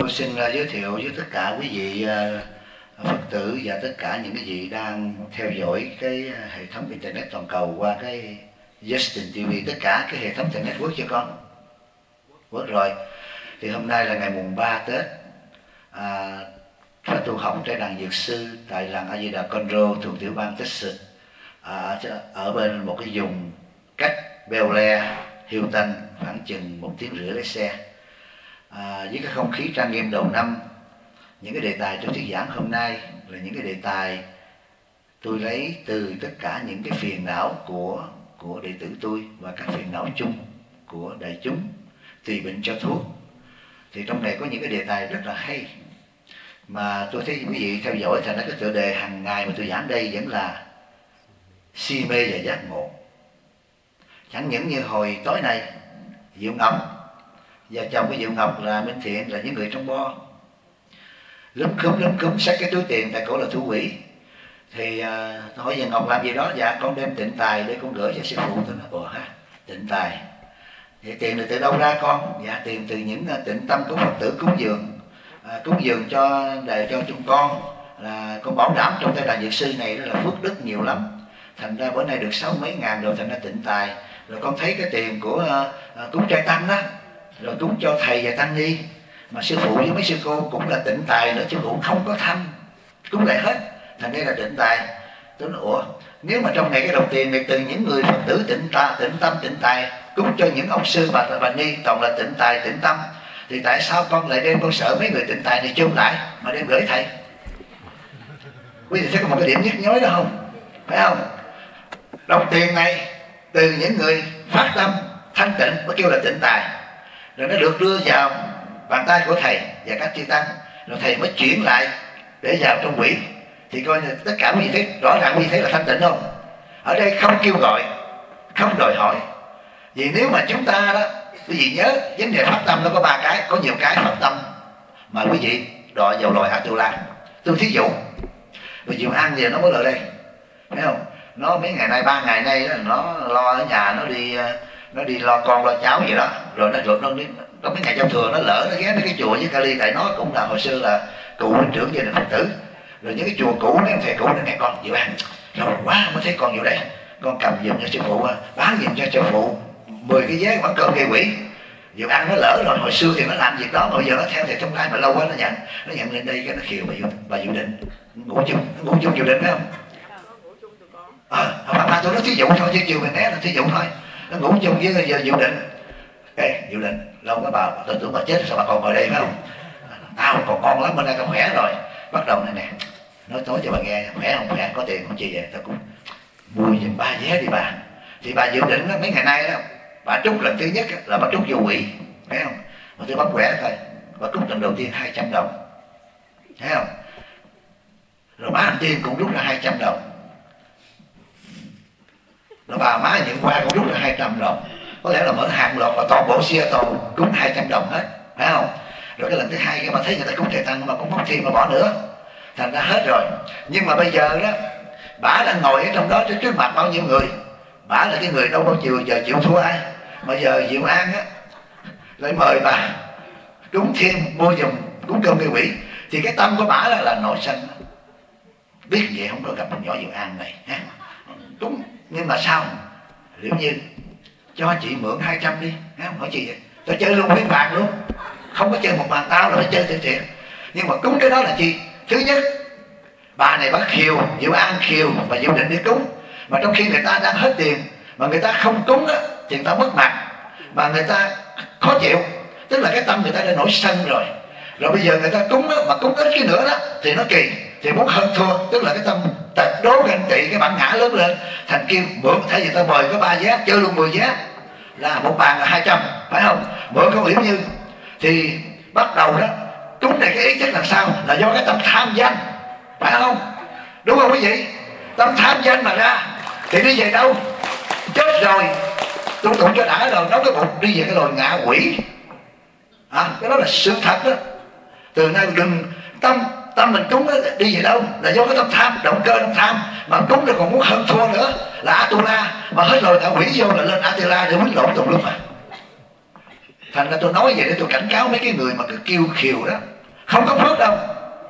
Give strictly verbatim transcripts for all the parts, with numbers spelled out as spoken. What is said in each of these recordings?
Tôi xin uh, giới thiệu với tất cả quý vị uh, Phật tử và tất cả những cái vị đang theo dõi cái uh, hệ thống Internet toàn cầu qua cái Justin ti vi, tất cả cái hệ thống Internet quốc cho con. Quốc rồi. Thì hôm nay là ngày mùng ba Tết. À, Pháp tu học trên đàn Dược Sư tại làng A Di Đà Conroe thuộc tiểu bang Texas, à, ở bên một cái vùng cách Bel Air, Houston khoảng chừng một tiếng rưỡi lấy xe. À, với cái không khí trang nghiêm đầu năm, những cái đề tài trong thuyết giảng hôm nay là những cái đề tài tôi lấy từ tất cả những cái phiền não của của đệ tử tôi và các phiền não chung của đại chúng, tùy bệnh cho thuốc. Thì trong này có những cái đề tài rất là hay mà tôi thấy quý vị theo dõi, thành ra cái tựa đề hàng ngày mà tôi giảng đây vẫn là si mê và giác ngộ. Chẳng những như hồi tối nay Diệu Ngọc và chồng của Diệu Ngọc là Minh Thiện là những người trong bo lúm khúm lúm khúm xách cái túi tiền tại cổ là thủ quỹ. Thì uh, tôi hỏi Diệu Ngọc làm gì đó? Dạ con đem tịnh tài để con gửi cho sư phụ. Tôi nói ồ ha, tịnh tài thì tiền này từ đâu ra con? Dạ tiền từ những uh, tịnh tâm của Phật tử cúng dường, uh, cúng dường cho đề cho chúng con, là con bảo đảm trong tay đàn Dược Sư này đó là phước đức nhiều lắm, thành ra bữa nay được sáu mấy ngàn rồi, thành ra tịnh tài. Rồi con thấy cái tiền của uh, uh, cúng trai tăng đó, rồi cúng cho thầy và tăng ni, mà sư phụ với mấy sư cô cũng là tịnh tài nữa, chứ cũng không có tham cúng lại hết, thành đây là tịnh tài. Tôi nói ủa, nếu mà trong này cái đồng tiền này từ những người Phật tử tịnh ta, tịnh tâm, tịnh tài cúng cho những ông sư bà bà ni toàn là tịnh tài, tịnh tâm, thì tại sao con lại đem, con sợ mấy người tịnh tài này chôn lại mà đem gửi thầy? Quý vị thấy có một cái điểm nhức nhối đó không? Phải không? Đồng tiền này từ những người phát tâm thanh tịnh mới kêu là tịnh tài, rồi nó được đưa vào bàn tay của thầy và các chư tăng, rồi thầy mới chuyển lại để vào trong quỹ. Thì coi như tất cả quý vị thấy rõ ràng, quý vị thấy là thanh tịnh không? Ở đây không kêu gọi, không đòi hỏi. Vì nếu mà chúng ta đó, quý vị nhớ vấn đề phát tâm nó có ba cái, có nhiều cái phát tâm mà quý vị đòi vào loài Atula. Tôi thí dụ, bây giờ ăn gì nó mới lời đây, thấy không? Nó mấy ngày nay, ba ngày nay đó, nó lo ở nhà, nó đi nó đi lo con lo cháu gì đó, rồi nó rồi nó có mấy ngày giao thừa nó lỡ nó ghé mấy cái chùa với Cali, tại nó cũng là hồi xưa là cụ huynh trưởng gia đình Phật tử, rồi những cái chùa cũ mấy thầy cũ nó nghe con Diệu An rồi quá mới thấy con Diệu đây, con cầm giùm cho sư phụ, bán giùm cho sư phụ mười cái vé quán cơm gây quỷ. Diệu An nó lỡ rồi, hồi xưa thì nó làm việc đó, bây giờ nó theo thầy Thông Lai mà lâu quá nó nhận nó nhận lên đây cái nó khiều bà Diệu, bà Diệu Định ngủ chung, ngủ chung Diệu Định phải không? Ờ, à, mà tôi nói thí dụ thôi chứ chiều mình né là thí dụ thôi, nó ngủ chung với giờ Diệu Định. Ê, Diệu Định lâu quá bà, tôi tưởng bà chết sao bà còn ngồi đây phải không? Tao còn con lắm, bên đây tao khỏe rồi. Bắt đầu này nè, nói tối cho bà nghe, khỏe không khỏe, có tiền không chi về, tao cũng mua giùm ba vé đi bà. Thì bà Diệu Định đó, mấy ngày nay đó, bà trút lần thứ nhất là bà trút vô quỷ, thấy không? Mà tôi bắt khỏe thôi, bà trút lần đầu tiên hai trăm đồng, thấy không? Rồi má anh Tiên cũng rút ra hai trăm đồng, rồi bà má Nhượng Hoa cũng rút ra hai trăm đồng. Có lẽ là mở hàng loạt và toàn bộ Seattle cúng hai trăm đồng hết, phải không? Rồi cái lần thứ hai cái mà thấy người ta cúng thầy tăng mà cũng không thêm mà bỏ nữa, thành ra hết rồi. Nhưng mà bây giờ đó, bả đang ngồi ở trong đó trước mặt bao nhiêu người, bả là cái người đâu bao giờ giờ chịu thua ai, mà giờ Diệu An á lại mời bà cúng thêm mua giùm cúng cơm gây quỷ. Thì cái tâm của bả là, là nội sân, biết vậy không có gặp con nhỏ Diệu An này ha. Đúng, nhưng mà sao nếu như cho chị mượn hai trăm đi, không hỏi chị vậy, tao chơi luôn miếng bạc luôn, không có chơi một bàn tao rồi chơi từ thiện. Nhưng mà cúng cái đó là chi? Thứ nhất, bà này bác khiều, Diệu An khiều và Diệu Định đi cúng, mà trong khi người ta đang hết tiền mà người ta không cúng á thì người ta mất mặt, mà người ta khó chịu, tức là cái tâm người ta đã nổi sân rồi. Rồi bây giờ người ta cúng á, mà cúng ít cái nữa đó thì nó kỳ, thì muốn hơn thua, tức là cái tâm tật đố ganh tị, cái bản ngã lớn lên, thành kia mượn, thấy người ta mời có ba vé chơi luôn mười vé là một bàn là hai trăm, phải không? Mượn con Liễu Như thì bắt đầu đó cúng này cái ý chất làm sao là do cái tâm tham danh, phải không? Đúng không quý vị? Tâm tham danh mà ra thì đi về đâu? Chết rồi tôi tụng cho đã rồi, nấu cái bụng đi về cái loài ngạ quỷ. À, cái đó là sự thật đó. Từ nay đừng tâm tâm mình cúng đó, đi về đâu là do cái tâm tham, động cơ tâm tham, mà cúng rồi còn muốn hơn thua nữa là Atula, mà hết rồi ngạ quỷ vô là lên Atula để quýnh lộn tùm lum mà. Thành ra tôi nói vậy để tôi cảnh cáo mấy cái người mà cứ kêu khiều đó, không có phước đâu.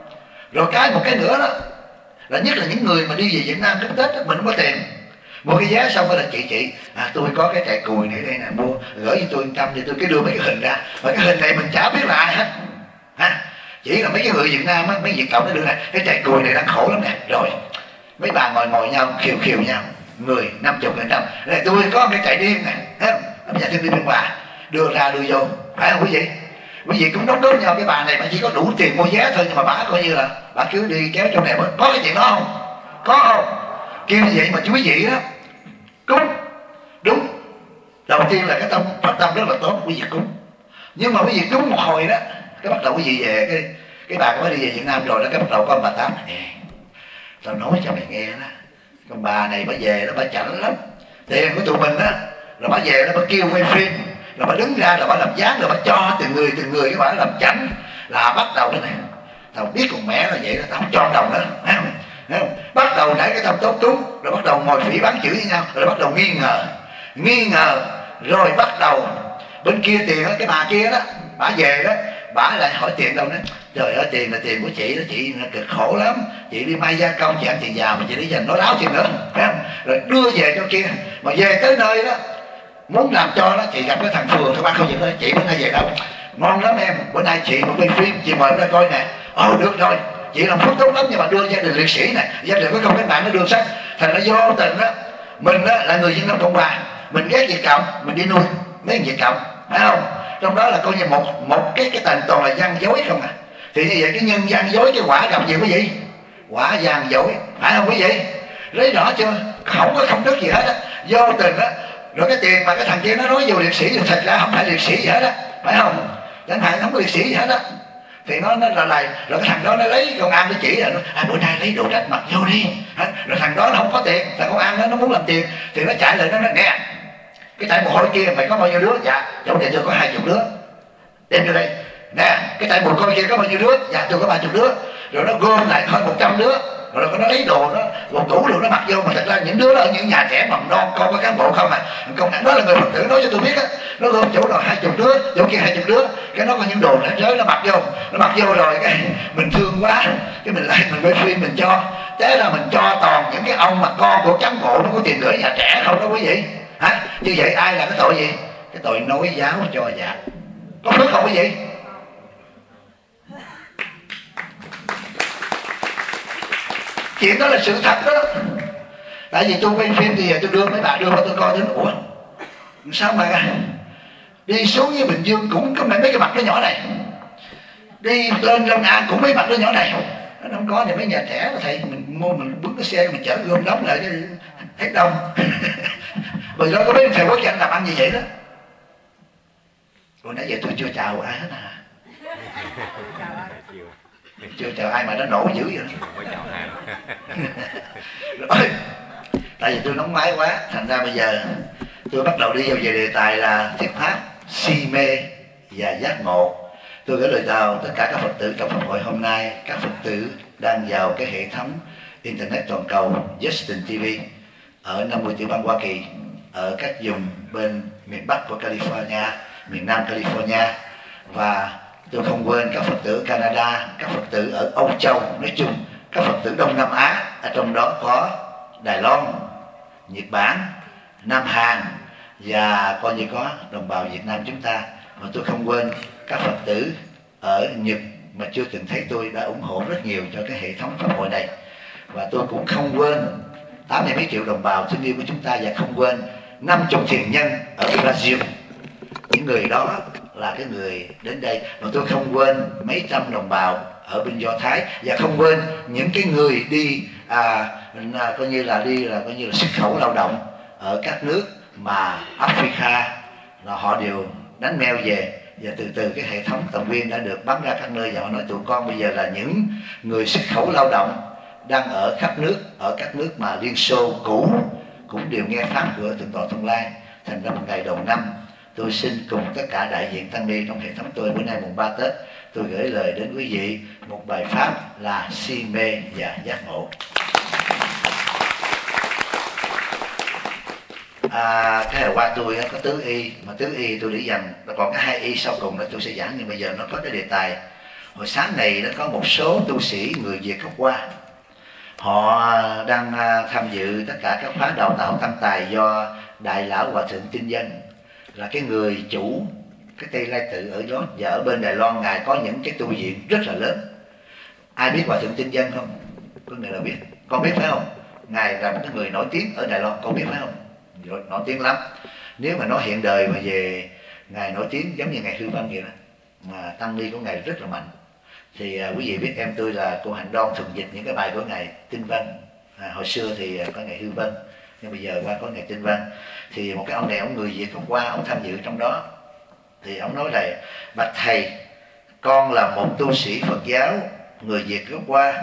Rồi cái một cái nữa đó là nhất là những người mà đi về Việt Nam cúng Tết đó, mình không có tiền mua cái vé, xong rồi là chị chị à tôi có cái trại cùi này đây nè, mua gửi cho tôi một trăm thì tôi cứ đưa mấy cái hình ra, mà cái hình này mình chả biết là ai hết ha, chỉ là mấy cái người Việt Nam á, mấy Việt cộng nó đưa này cái trại cùi này đang khổ lắm nè, rồi mấy bà ngồi ngồi nhau khiều khiều nhau người năm chục người trăm này, tôi có cái trại điên nè, thấy không, ở nhà thương đi Biên Hòa đưa ra đưa vô, phải không quý vị? Quý vị cũng đóng góp nhau. Cái bà này bà chỉ có đủ tiền mua vé thôi, nhưng mà bà coi như là bà cứ đi kéo trong này mới có cái chuyện đó không? Có không? Kêu như vậy mà chú quý vị đó cúng đúng. Đầu tiên là cái tâm phát tâm rất là tốt, quý vị cúng. Nhưng mà quý vị cúng một hồi đó, cái bắt đầu quý vị về cái cái bà mới đi về Việt Nam rồi đó, cái bắt đầu có ông bà Tám này, tao nói cho mày nghe đó, con bà này bà về đó bà chảnh lắm, tiền của tụi mình đó, rồi bà về đó bà kêu quay phim, rồi bà đứng ra rồi bà làm dáng, rồi bà cho từng người từng người cái bà làm chảnh, là bắt đầu cái này tao biết con mẹ là vậy đó, tao không cho đồng nữa, thấy không? Thấy không? Bắt đầu nãy cái tâm tốt cúng, rồi bắt đầu ngồi phỉ bán chửi với nhau, rồi bắt đầu nghi ngờ nghi ngờ rồi bắt đầu bên kia tiền đó, cái bà kia đó bà về đó, bà lại hỏi tiền đâu đó, trời ơi tiền là tiền của chị đó, chị cực khổ lắm, chị đi may gia công chị ăn tiền giàu mà chị đi dành nói láo chuyện nữa, thấy không? Rồi đưa về cho kia, mà về tới nơi đó muốn làm cho đó, chị gặp cái thằng Phường các bác không chịu nói, chị bữa nay về đâu ngon lắm em, bữa nay chị một quay phim chị mời ra coi nè, ồ được rồi, chị làm phước tốt lắm, nhưng mà đưa gia đình liệt sĩ này, gia đình có công cách mạng nó đưa sách, thành nó vô tình đó, mình đó là người Dân Nam Cộng Hòa, mình ghét Việt Cộng, mình đi nuôi mấy Việt Cộng, phải không? Trong đó là coi như một một cái cái thành toàn là gian dối không à. Thì như vậy cái nhân gian dối cái quả gặp gì quý vị? Quả gian dối, phải không quý vị? Lấy rõ chưa? Không có công đức gì hết á, vô tình á. Rồi cái tiền mà cái thằng kia nó nói vô liệt sĩ thì thật ra không phải liệt sĩ gì hết á, phải không? Chẳng hạn không có liệt sĩ gì hết á. Thì nó nó là này, rồi cái thằng đó nó lấy công an nó chỉ là nó, à, bữa nay lấy đồ rách mặc vô đi. Rồi thằng đó nó không có tiền, thằng công an nó, nó muốn làm tiền thì nó chạy lại nó nói nè, cái tại mồ hôi kia mày có bao nhiêu đứa? Dạ trong này tôi có hai chục đứa, đem vô đây. Nè cái tại mồ hôi kia có bao nhiêu đứa? Dạ tôi có ba chục đứa. Rồi nó gom lại hơn một trăm đứa, rồi nó lấy đồ nó đồ cũ đồ nó mặc vô, mà thật ra những đứa đó ở những nhà trẻ mầm non con có cán bộ không à, công an đó là người Phật tử nói cho tôi biết á, nó gom chỗ nào hai chục đứa, chỗ kia hai chục đứa, cái nó có những đồ rách rối nó mặc vô, nó mặc vô rồi cái mình thương quá, cái mình lại mình quay phim mình cho, thế là mình cho toàn những cái ông mà con của cán bộ nó có tiền gửi nhà trẻ không đó quý vị hả? Như vậy ai là cái tội gì? Cái tội nói giáo cho dạ, có phước không quý vị? Chuyện đó là sự thật đó. Tại vì tôi quay phim thì tôi đưa mấy bà đưa vào tôi coi, đến ủa sao mà đi xuống với Bình Dương cũng có mấy cái mặt đứa nhỏ này, đi lên Long An cũng mấy mặt đứa nhỏ này, nó không có thì mấy nhà trẻ là thầy mình mua mình bước cái xe mình chở gom đóng lại cái hết đông. Bởi đó có mấy thầy quốc dân làm ăn như vậy đó. Rồi nãy giờ tôi chưa chào ai hết à, chưa chào ai mà nó nổ dữ vậy đó. Rồi, tại vì tôi nóng máy quá, thành ra bây giờ tôi bắt đầu đi vào về đề tài là thuyết pháp si mê và giác ngộ. Tôi gửi lời chào tất cả các Phật tử trong pháp hội hôm nay, các Phật tử đang vào cái hệ thống internet toàn cầu Justin ti vi ở năm mươi tiểu bang Hoa Kỳ, ở các vùng bên miền Bắc của California, miền Nam California, và tôi không quên các Phật tử Canada, các Phật tử ở Âu Châu nói chung, các Phật tử Đông Nam Á, ở trong đó có Đài Loan, Nhật Bản, Nam Hàn và coi như có đồng bào Việt Nam chúng ta. Mà tôi không quên các Phật tử ở Nhật mà chưa từng thấy tôi đã ủng hộ rất nhiều cho cái hệ thống pháp hội này. Và tôi cũng không quên tám mươi mấy triệu đồng bào thương yêu của chúng ta, và không quên năm mươi thiền nhân ở Brazil. Những người đó là cái người đến đây. Mà tôi không quên mấy trăm đồng bào ở bên Do Thái, và không quên những cái người đi à, à, coi như là đi là coi như là xuất khẩu lao động ở các nước mà Africa, là họ đều đánh meo về, và từ từ cái hệ thống tầm viên đã được bắn ra các nơi, và họ nói tụi con bây giờ là những người xuất khẩu lao động đang ở khắp nước, ở các nước mà Liên Xô cũ cũng đều nghe pháp của Thượng tọa Thông Lai. Thành ra một ngày đầu năm, tôi xin cùng tất cả đại diện tăng ni trong hệ thống tôi, bữa nay mùng ba Tết, tôi gửi lời đến quý vị một bài pháp là si mê và giác ngộ. À, cái hồi qua tôi có tứ y, mà tứ y tôi để dành, còn cái hai y sau cùng là tôi sẽ giảng, nhưng bây giờ nó có cái đề tài Hồi sáng này đã có một số tu sĩ người Việt gốc Hoa, họ đang tham dự tất cả các khóa đào tạo tăng tài do Đại Lão Hòa Thượng Tinh Dân, là cái người chủ cái Tây Lai Tự ở đó, và ở bên Đài Loan ngài có những cái tu viện rất là lớn. Ai biết Hòa Thượng Tinh Dân không? Có người nào biết? Con biết phải không? Ngài là một cái người nổi tiếng ở Đài Loan, con biết phải không? Nổi, nổi tiếng lắm. Nếu mà nói hiện đời mà về ngài nổi tiếng giống như ngài Hư Vân vậy đó, mà tăng ni của ngài rất là mạnh. Thì à, quý vị biết em tôi là cô Hạnh Đoan thường dịch những cái bài của ngài Tinh Văn. À, hồi xưa thì có ngài Hư Vân, nhưng bây giờ qua có ngài Tinh Văn. Thì một cái ông này, ông người Việt gốc Hoa, ông tham dự trong đó. Thì ông nói là: bạch thầy, con là một tu sĩ Phật giáo người Việt gốc Hoa.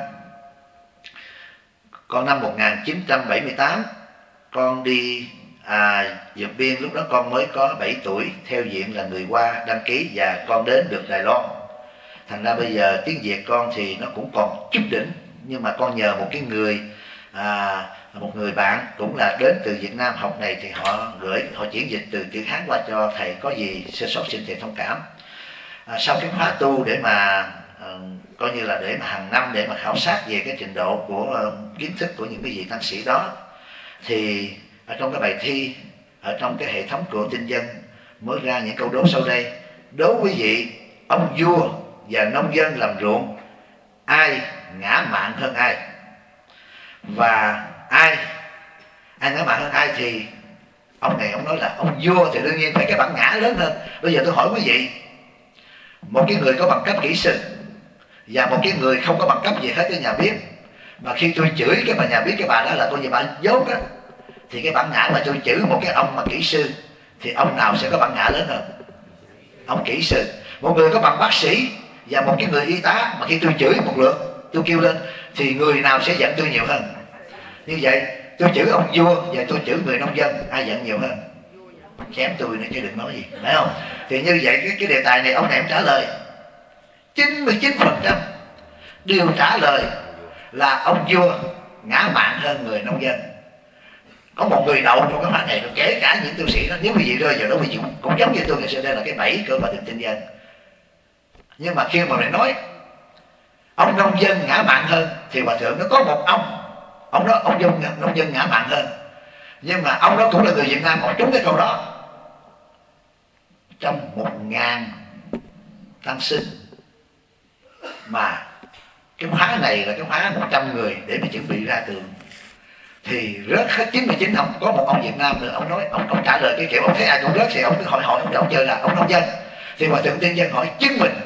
Con năm một nghìn chín trăm bảy mươi tám con đi à, vượt biên, lúc đó con mới có bảy tuổi, theo diện là người Hoa đăng ký, và con đến được Đài Loan. Thành ra bây giờ tiếng Việt con thì nó cũng còn chút đỉnh, nhưng mà con nhờ một cái người à, một người bạn cũng là đến từ Việt Nam học này, thì họ gửi, họ chuyển dịch từ chữ Hán qua cho thầy, có gì sơ sót xin thầy thông cảm. À, sau cái khóa tu để mà à, coi như là để mà hàng năm để mà khảo sát về cái trình độ của uh, kiến thức của những cái vị tăng sĩ đó, thì ở trong cái bài thi, ở trong cái hệ thống của Tinh Dân mới ra những câu đố sau đây. Đố quý vị, ông vua và nông dân làm ruộng, ai ngã mạn hơn ai? Và ai ai ngã mạn hơn ai thì ông này ông nói là ông vua thì đương nhiên phải cái bản ngã lớn hơn. Bây giờ tôi hỏi quý vị, một cái người có bằng cấp kỹ sư và một cái người không có bằng cấp gì hết ở nhà bếp, mà khi tôi chửi cái bà nhà bếp, cái bà đó là coi như bà dốt á, thì cái bản ngã mà tôi chửi một cái ông mà kỹ sư thì ông nào sẽ có bản ngã lớn hơn? Ông kỹ sư. Một người có bằng bác sĩ và một cái người y tá, mà khi tôi chửi một lượt, tôi kêu lên, thì người nào sẽ giận tôi nhiều hơn? Như vậy tôi chửi ông vua và tôi chửi người nông dân, ai giận nhiều hơn? Chém tôi nữa chứ đừng nói gì, phải không? Thì như vậy cái, cái đề tài này ông này ông trả lời chín mươi chín phần trăm đều trả lời là ông vua ngã mạn hơn người nông dân. Có một người đậu trong cái khóa này, kể cả những tu sĩ đó, nếu quý vị rơi vào đó quý vị cũng, cũng giống như tôi ngày xưa, đây là cái bẫy của Hòa Thượng Tinh Dân. Nhưng mà khi mà lại nói ông nông dân ngã mạn hơn, thì Hòa Thượng nó có một ông, ông đó ông nông, nông dân ngã mạn hơn, nhưng mà ông đó cũng là người Việt Nam, ông trúng cái câu đó. Trong một ngàn tăng sinh mà cái khóa này là cái khóa một trăm người để mà chuẩn bị ra trường, thì rớt hết chín mươi chín, không có một ông Việt Nam nữa. Ông nói, ông, ông trả lời cái kiểu ông thấy ai cũng rớt thì ông cứ hỏi hỏi ông đâu chơi là ông nông dân. Thì Hòa Thượng Tinh Dân hỏi chứng minh,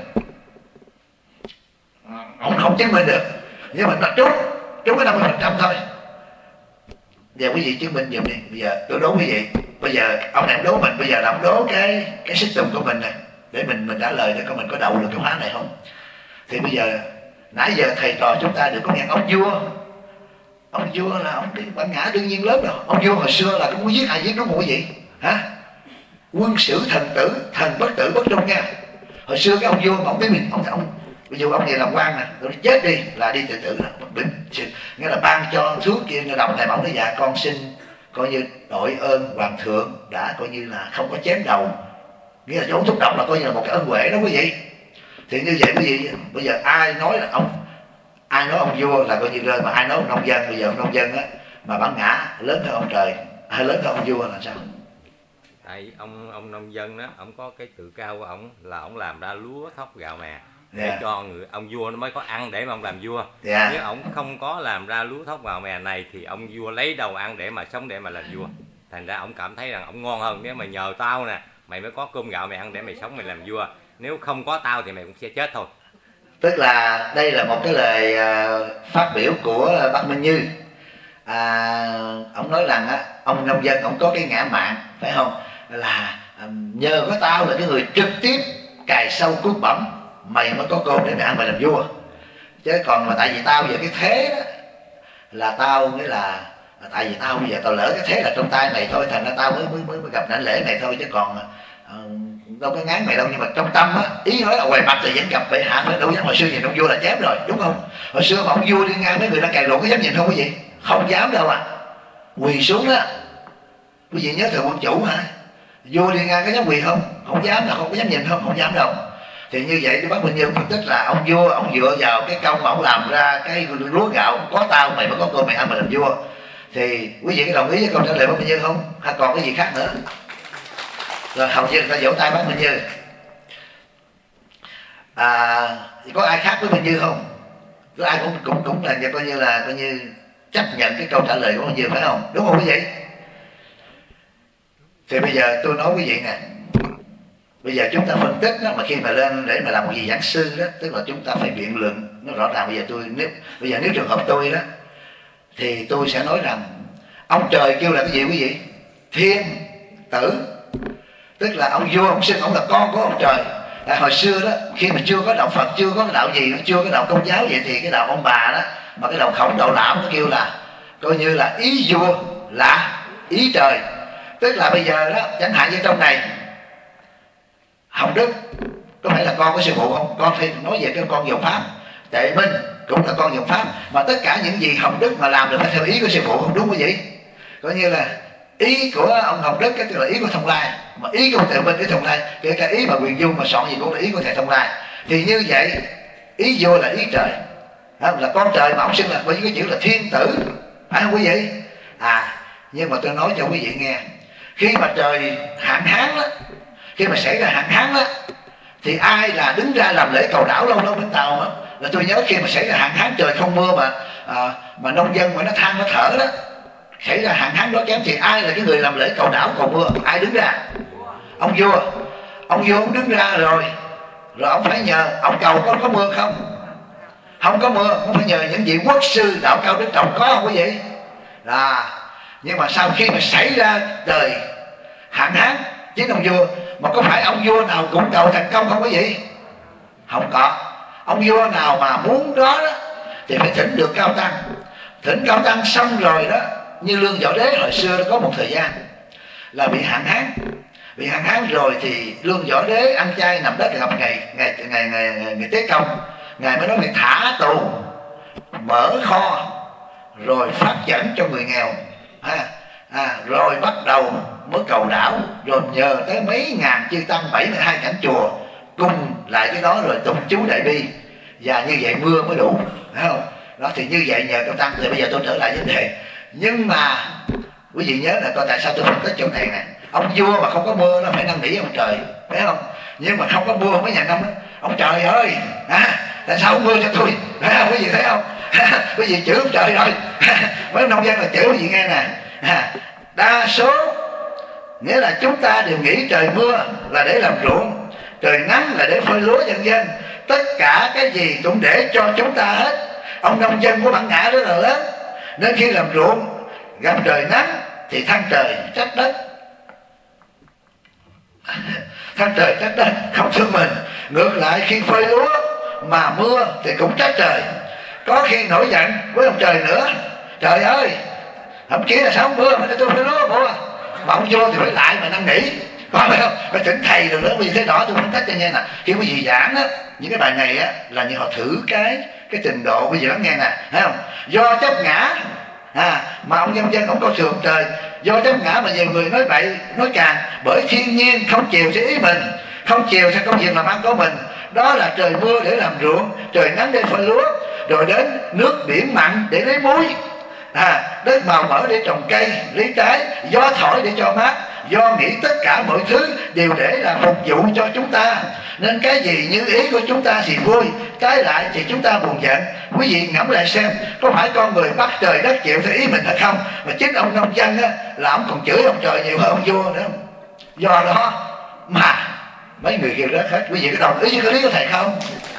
ông không chứng minh được, nhưng mà nó trúng trúng cái năm mươi phần trăm thôi. Giờ quý vị chứng minh giùm đi. Bây giờ tôi đố quý vị, bây giờ ông này đố mình, bây giờ là ông đố cái cái system tùng của mình này, để mình mình trả lời để coi mình có đậu được cái khóa này không. Thì bây giờ nãy giờ thầy trò chúng ta được có nghe ông vua, ông vua là ông cái bản ngã đương nhiên lớn rồi. Ông vua hồi xưa là cũng muốn giết ai giết, đúng không quý vị? Hả? Quân sử thần tử, thần bất tử bất trung nha. Hồi xưa cái ông vua mà ông biết mình, ông ông ví dụ ông này làm quan nè, rồi chết đi là đi tự tử là bệnh, nghĩa là ban cho thuốc kia người đồng này, mà ông nói dạ con xin coi như đội ơn hoàng thượng đã coi như là không có chém đầu, nghĩa là uống thuốc độc là coi như là một cái ân huệ đó quý vị. Thì như vậy quý vị, bây giờ ai nói là ông, ai nói ông vua là coi như rơi, mà ai nói ông nông dân, bây giờ ông nông dân á mà bản ngã lớn hơn ông trời hay lớn hơn ông vua là sao? Tại ông ông nông dân đó, ông có cái tự cao của ông là ông làm ra lúa thóc gạo mè để yeah. cho người ông vua nó mới có ăn để mà ông làm vua. Yeah. Nếu ông không có làm ra lúa thóc gạo mè này thì ông vua lấy đầu ăn để mà sống, để mà làm vua. Thành ra ông cảm thấy rằng ông ngon hơn, nếu mà nhờ tao nè mày mới có cơm gạo mày ăn để mày sống, mày làm vua, nếu không có tao thì mày cũng sẽ chết thôi. Tức là đây là một cái lời uh, phát biểu của bác Minh Như. À, ông nói rằng á, ông nông dân ông có cái ngã mạn, phải không, là um, nhờ có tao là cái người trực tiếp cài sâu cuốc bẩm, mày mới có cơm để mày ăn, mày làm vua. Chứ còn mà tại vì tao giờ cái thế đó là tao, nghĩa là, là tại vì tao bây giờ tao lỡ cái thế là trong tay mày thôi, thành ra tao mới mới mới, mới gặp nạn lễ này thôi, chứ còn uh, đâu có ngán mày đâu. Nhưng mà trong tâm á, ý nói là ngoài mặt thì vẫn gặp bệ hạ, đâu dám. Hồi xưa nhìn ông vua là chém rồi, đúng không? Hồi xưa mà ông vua đi ngang mấy người đang cài ruộng có dám nhìn không quý vị? Không dám đâu à, quỳ xuống đó. Quý vị nhớ thời quân chủ hả? Vua đi ngang có dám quỳ không? Không dám, là không có dám nhìn không? Không dám đâu. Thì như vậy thì bác Minh Như phân tích là ông vua ông dựa vào cái công mà ông làm ra cái lúa gạo, có tao mày mới có cơm mày ăn mà làm vua. Thì quý vị có đồng ý với câu trả lời bác Minh Như không? Hay còn cái gì khác nữa? Rồi hầu như người ta vỗ tay bác Minh Như. À, có ai khác với Minh Như không? Có ai cũng cũng cũng là coi như là coi như chấp nhận cái câu trả lời của Minh Như phải không? Đúng không quý vị? Thì bây giờ tôi nói quý vị nè, bây giờ chúng ta phân tích đó, mà khi mà lên để mà làm một gì giảng sư đó, tức là chúng ta phải biện luận nó rõ ràng. Bây giờ tôi nếu bây giờ nếu trường hợp tôi đó thì tôi sẽ nói rằng ông trời kêu là cái gì quý vị? Thiên tử, tức là ông vua ông xưng ông là con của ông trời. Tại hồi xưa đó khi mà chưa có đạo Phật, chưa có cái đạo gì, chưa có đạo Công giáo vậy, thì cái đạo ông bà đó mà cái đạo Khổng đạo Lão nó kêu là coi như là ý vua là ý trời. Tức là bây giờ đó chẳng hạn như trong này Hồng Đức có phải là con của sư phụ không? Con phải nói về cái con dòng Pháp. Tệ Minh cũng là con dòng Pháp. Mà tất cả những gì Hồng Đức mà làm được phải theo ý của sư phụ, không đúng không vậy? Coi như là ý của ông Hồng Đức tức là ý của Thông Lai, mà ý của ông Tệ Minh ý Thông Lai, kể cả ý mà Quyền Dung mà soạn gì cũng là ý của thầy Thông Lai. Thì như vậy ý vua là ý trời, là con trời mà ông xưng là với cái chữ là thiên tử, phải không quý vị? À, nhưng mà tôi nói cho quý vị nghe, khi mà trời hạn hán đó, khi mà xảy ra hạn hán đó, thì ai là đứng ra làm lễ cầu đảo lâu lâu bên Tàu đó? Là tôi nhớ khi mà xảy ra hạn hán trời không mưa mà à, mà nông dân mà nó than nó thở đó, xảy ra hạn hán đó kém, thì ai là cái người làm lễ cầu đảo cầu mưa? Ai đứng ra? Ông vua. Ông vua ông đứng ra rồi, rồi ông phải nhờ ông cầu có có mưa không? Không có mưa, ông phải nhờ những vị quốc sư đạo cao đức trọng, có không quý vị? Là nhưng mà sau khi mà xảy ra đời hạn hán chính ông vua, mà có phải ông vua nào cũng cầu thành công không quý vị? Không có. Ông vua nào mà muốn đó, đó thì phải thỉnh được cao tăng. Thỉnh cao tăng xong rồi đó, như Lương Võ Đế hồi xưa có một thời gian là bị hạn hán, bị hạn hán rồi thì Lương Võ Đế ăn chay nằm đất, gặp ngày ngày ngày ngày, ngày, ngày Tế Công, ngài mới nói phải thả tù, mở kho, rồi phát dẫn cho người nghèo. À, à, rồi bắt đầu mới cầu đảo, rồi nhờ tới mấy ngàn chư tăng, bảy mươi hai cảnh chùa cùng lại cái đó rồi tụng chú đại bi, và như vậy mưa mới đủ, phải không? Đó thì như vậy nhờ cao tăng. Thì bây giờ tôi trở lại vấn đề, nhưng mà quý vị nhớ là coi tại sao tôi phân tích chỗ này nè. Ông vua mà không có mưa nó phải năn nỉ ông trời, phải không? Nhưng mà không có mưa mấy nhà năm đó, ông trời ơi, à, tại sao không mưa cho tôi? Phải không? Quý vị thấy không? Quý vị chửi ông trời rồi. Mấy nông dân là chửi quý vị nghe nè. À, đa số nghĩa là chúng ta đều nghĩ trời mưa là để làm ruộng, trời nắng là để phơi lúa vân vân, tất cả cái gì cũng để cho chúng ta hết. Ông nông dân có bản ngã rất là lớn, nên khi làm ruộng gặp trời nắng thì than trời trách đất, than trời trách đất không thương mình. Ngược lại khi phơi lúa mà mưa thì cũng trách trời, có khi nổi giận với ông trời nữa. Trời ơi, thậm chí là sao không mưa mà tôi phơi lúa mùa, mà ông vô thì phải lại mà năn nỉ, có phải không? Phải thỉnh thầy rồi nữa. Vì thế đó tôi phân tích cho nghe nè, khi quý vị giảng á, những cái bài này á là như họ thử cái cái trình độ quý vị lắng nghe nè, thấy không? Do chấp ngã à, mà ông nhân dân ông coi thường trời, do chấp ngã mà nhiều người nói bậy nói càng, bởi thiên nhiên không chiều theo ý mình, không chiều theo công việc làm ăn của mình. Đó là trời mưa để làm ruộng, trời nắng để phơi lúa, rồi đến nước biển mặn để lấy muối, à, đất màu mỡ để trồng cây lấy trái, gió thổi để cho mát, do nghĩ tất cả mọi thứ đều để là phục vụ cho chúng ta. Nên cái gì như ý của chúng ta thì vui, cái lại thì chúng ta buồn giận. Quý vị ngẫm lại xem, có phải con người bắt trời đất chịu theo ý mình hay không? Mà chính ông nông dân á, là ông còn chửi ông trời nhiều hơn ông vua nữa. Do đó mà mấy người kia rớt hết. Quý vị có đồng ý với cái lý của thầy không?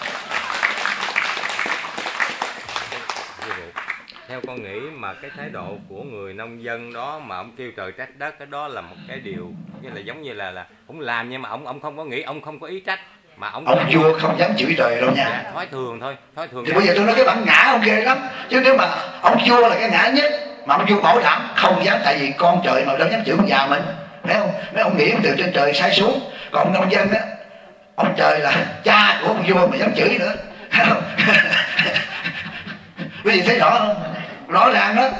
Theo con nghĩ mà cái thái độ của người nông dân đó mà ông kêu trời trách đất, cái đó là một cái điều như là giống như là là ông làm nhưng mà ông ông không có nghĩ, ông không có ý trách, mà ông ông vua không dám chửi trời đâu nha. Dạ, thói thường thôi, thói thường. Thì bây giờ tôi nói cái bản ngã ông ghê lắm, chứ nếu mà ông vua là cái ngã nhất mà ông vua bảo đảm không dám, tại vì con trời mà đâu dám chửi con già mình, thấy không? Mấy ông nghĩ từ trên trời sai xuống, còn ông nông dân á, ông trời là cha của ông vua mà dám chửi nữa, thấy không? Quý vị thấy rõ không? Rõ ràng đó,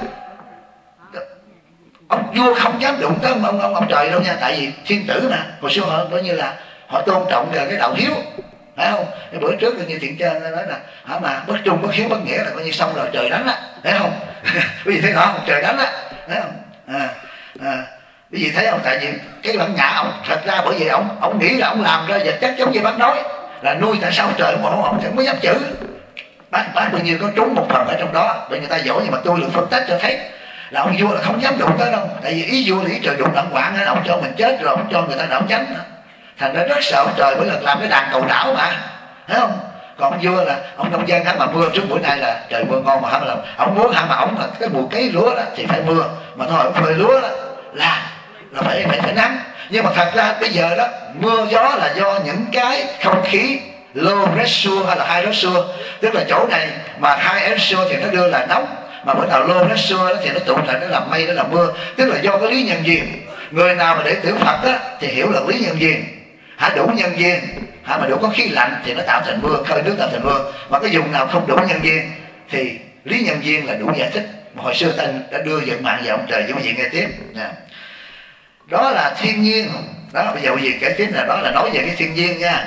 ông vua không dám đụng tới ông, ông, ông, ông trời đâu nha. Tại vì thiên tử mà hồi xưa họ coi như là họ tôn trọng cái đạo hiếu, phải không? Cái bữa trước như Thiện Trân nói là hả mà bất trung bất hiếu bất nghĩa là coi như xong rồi, trời đánh á, thấy không? Quý vị thấy rõ không? Trời đánh á, thấy không? À, à, quý vị thấy không? Tại vì cái bản ngã ông thật ra bởi vì ông ông nghĩ là ông làm ra vật chất giống như bác nói là nuôi tại sao trời mà ông không mới dám chữ. Bác bác bao nhiêu có trúng một phần ở trong đó, bởi người ta dỗ, nhưng mà tôi được phân tích cho thấy là ông vua là không dám đụng tới đâu, tại vì ý vua là ý trời đụng đặng quảng nên ông cho mình chết rồi ông cho người ta đảo tránh, thành ra rất sợ ông trời, bởi lần làm cái đàn cầu đảo mà, thấy không? Còn ông vua là ông nông dân hắn mà mưa trước buổi nay là trời mưa ngon mà hắn là ông muốn hắn mà ông là cái mùa cấy lúa đó thì phải mưa, mà thôi ông phơi lúa đó là là phải phải phải nắng. Nhưng mà thật ra bây giờ đó mưa gió là do những cái không khí low pressure hay là high pressure, tức là chỗ này mà high pressure thì nó đưa là nóng, mà bữa nào low pressure thì nó tụ lại nó làm mây, nó làm mưa, tức là do cái lý nhân duyên. Người nào mà để tiểu Phật á thì hiểu là lý nhân duyên, hả đủ nhân duyên, hả mà đủ có khí lạnh thì nó tạo thành mưa, khơi nước tạo thành mưa. Mà cái vùng nào không đủ nhân duyên thì lý nhân duyên là đủ giải thích. Mà hồi xưa ta đã đưa vận mạng vào ông trời, cho quý vị nghe tiếp nè. Đó là thiên nhiên đó. Bây giờ quý vị kể tiếp là đó là nói về cái thiên nhiên nha.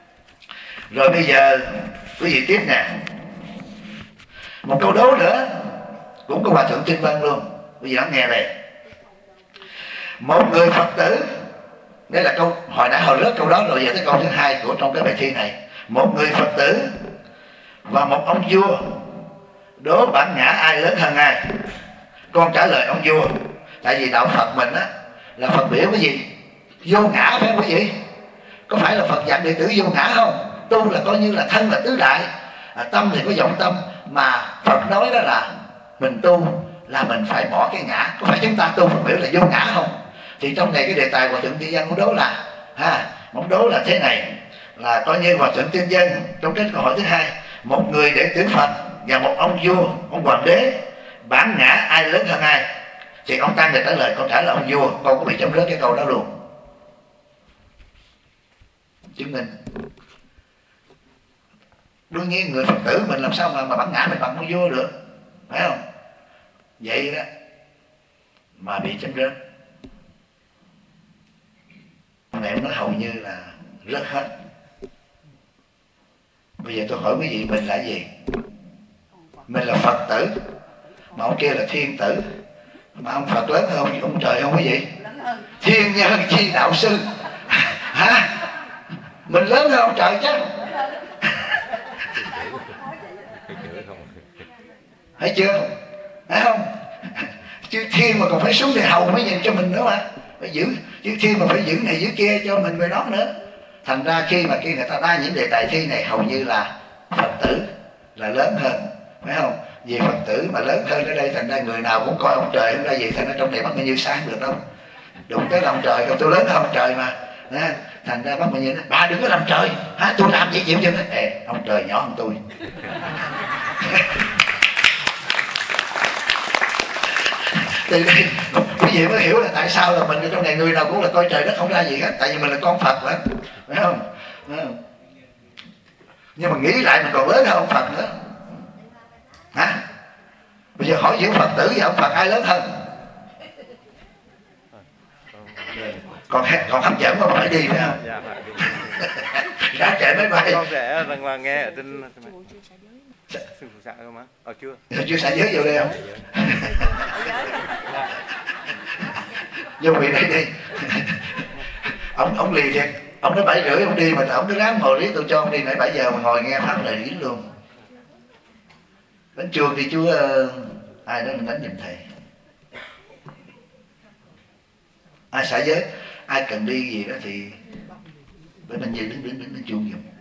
Rồi bây giờ quý vị tiếp nè, một câu đố nữa cũng có Hòa Thượng Tinh Văn luôn, bây giờ lắng nghe đây. Một người Phật tử, đây là câu hồi nãy hồi rớt câu đó rồi, giờ tới câu thứ hai của trong cái bài thi này. Một người Phật tử và một ông vua, đố bản ngã ai lớn hơn ai? Con trả lời ông vua, tại vì đạo Phật mình á là Phật biểu cái gì? Vô ngã, phải không quý vị? Có phải là Phật dặn đệ tử vô ngã không? Tu là coi như là thân là tứ đại, à, tâm thì có vọng tâm, mà Phật nói đó là mình tu là mình phải bỏ cái ngã. Có phải chúng ta tu Phật biểu là vô ngã không? Thì trong này cái đề tài Hòa Thượng Tiên Dân cũng đố là ha, mong đố là thế này, là coi như Hòa Thượng Tiên Dân trong cái câu hỏi thứ hai, một người đệ tử Phật và một ông vua, ông hoàng đế, bản ngã ai lớn hơn ai? Thì ông Tăng người trả lời con trả lời ông vua. Con có bị chấm rớt cái câu đó luôn, chứng minh. Đương nhiên người Phật tử mình làm sao mà, mà bản ngã mình bằng ông vua được, phải không? Vậy đó mà bị chấm rớt. Này ông nói hầu như là rớt hết. Bây giờ tôi hỏi quý vị, mình là gì? Mình là Phật tử, mà ông kia là thiên tử. Mà ông Phật lớn hơn ông, ông trời không quý vị? Thiên nhân chi đạo sư. Hả? Mình lớn hơn ông trời chứ. Thấy chưa? Thấy không? Chứ thiên mà còn phải xuống địa hầu mới nhìn cho mình nữa mà. Phải giữ, chứ thiên mà phải giữ này giữ kia cho mình người đó nữa. Thành ra khi mà khi người ta đa những đề tài thi này hầu như là Phật tử là lớn hơn, phải không? Vì Phật tử mà lớn hơn ở đây thành ra người nào cũng coi ông trời không ra gì, thành ra trong này bắt bao nhiêu sáng được đâu. Đụng tới ông trời, còn tôi lớn hơn ông trời mà. Đó. Thành ra bắt bao nhiêu, bà đừng có làm trời, hả? Tôi làm gì chịu cho nó. Ê, ông trời nhỏ hơn tôi. Từ đây quý vị mới hiểu là tại sao là mình ở trong này người nào cũng là coi trời đất không ra gì hết, tại vì mình là con Phật mà, phải không? Phải không? Nhưng mà nghĩ lại mình còn lớn hơn ông Phật nữa. Hả? Bây giờ hỏi giữa Phật tử và ông Phật ai lớn hơn? Còn còn hấp dẫn mà phải đi phải không? Ra chạy máy bay. Con sẽ đang nghe ở trên sư phụ xạ không á? Ờ chưa? Chưa xả giới vô đây không? Vô vị đây đi. Ông ông lì thiệt. Ông nói bảy rưỡi ông đi mà ông cứ ráng ngồi lý tôi cho ông đi nãy bảy giờ mà ngồi nghe pháp này dính luôn. Đến trường thì chú uh, ai đó mình đánh giùm thầy. Ai xả giới, ai cần đi gì đó thì bên anh Duy đứng đứng đứng đứng chuông giùm.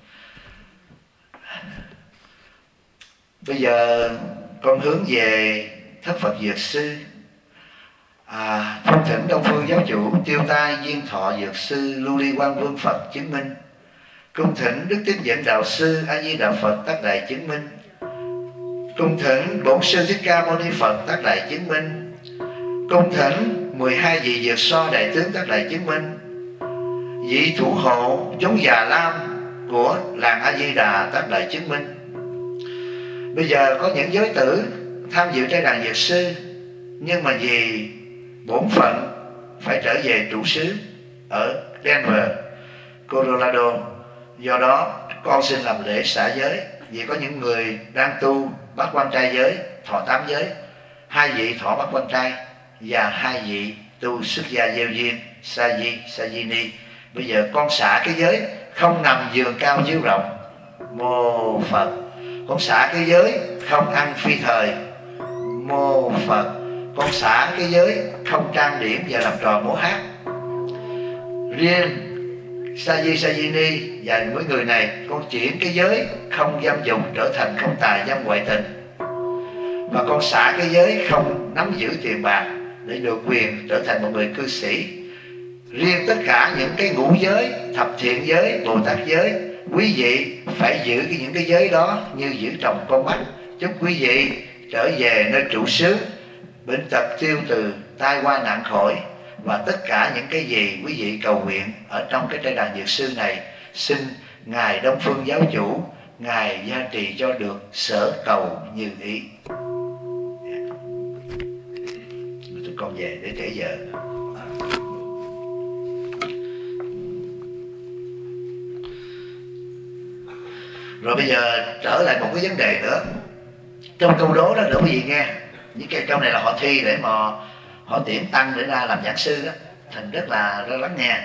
Bây giờ con hướng về thất Phật Dược Sư, à, phong thỉnh Đông Phương Giáo Chủ Tiêu Tai Duyên Thọ Dược Sư Lưu Ly Quang Vương Phật chứng minh, cung thỉnh Đức Tiếp Dẫn Đạo Sư A Di Đà Phật tác đại chứng minh, cung thỉnh Bổn Sư Thích Ca Mâu Ni Phật tác đại chứng minh, cung thỉnh mười hai vị Dược So Đại Tướng tác đại chứng minh, vị thủ hộ giống Già Lam của làng A Di Đà tác đại chứng minh. Bây giờ có những giới tử tham dự trai đàn Dược Sư, nhưng mà vì bổn phận phải trở về trụ xứ ở Denver, Colorado, Do đó con xin làm lễ xả giới. Vì có những người đang tu bát quan trai giới, thọ tám giới, hai vị thọ bát quan trai và hai vị tu xuất gia gieo duyên, sa di, sa di ni. Bây giờ con xả cái giới không nằm giường cao chiếu rộng, mô Phật. Con xả cái giới không ăn phi thời, mô Phật. Con xả cái giới không trang điểm và làm trò múa hát. Riêng sa di, sa di ni và mấy người này, con chuyển cái giới không dâm dục trở thành không tà dâm ngoại tình. Và con xả cái giới không nắm giữ tiền bạc để được quyền trở thành một người cư sĩ. Riêng tất cả những cái ngũ giới, thập thiện giới, Bồ Tát giới, quý vị phải giữ những cái giới đó như giữ trồng con mắt. Chúc quý vị trở về nơi trụ xứ, bệnh tật tiêu trừ, tai qua nạn khỏi. Và tất cả những cái gì quý vị cầu nguyện ở trong cái trai đàn Dược Sư này, xin Ngài Đông Phương Giáo Chủ, Ngài gia trì cho được sở cầu như ý. Tụi con về để trễ giờ. Rồi bây giờ trở lại một cái vấn đề nữa. Trong câu đố đó nữa quý vị nghe. Những cái câu này là họ thi để mà họ tuyển tăng để ra làm giảng sư đó, thành rất là rất lắng nghe.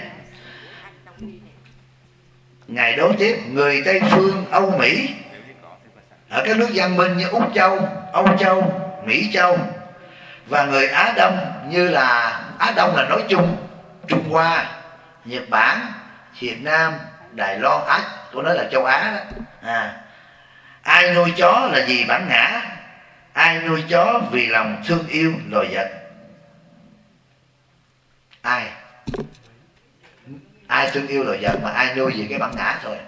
Ngài đố tiếp: người Tây phương Âu Mỹ ở các nước văn minh như Úc Châu, Âu Châu, Mỹ Châu, và người Á Đông như là Á Đông là nói chung Trung Hoa, Nhật Bản, Việt Nam, Đài Loan, Á, tôi nói là châu Á đó. À, ai nuôi chó là vì bản ngã, ai nuôi chó vì lòng thương yêu loài vật? Ai? Ai thương yêu loài vật mà ai nuôi vì cái bản ngã thôi.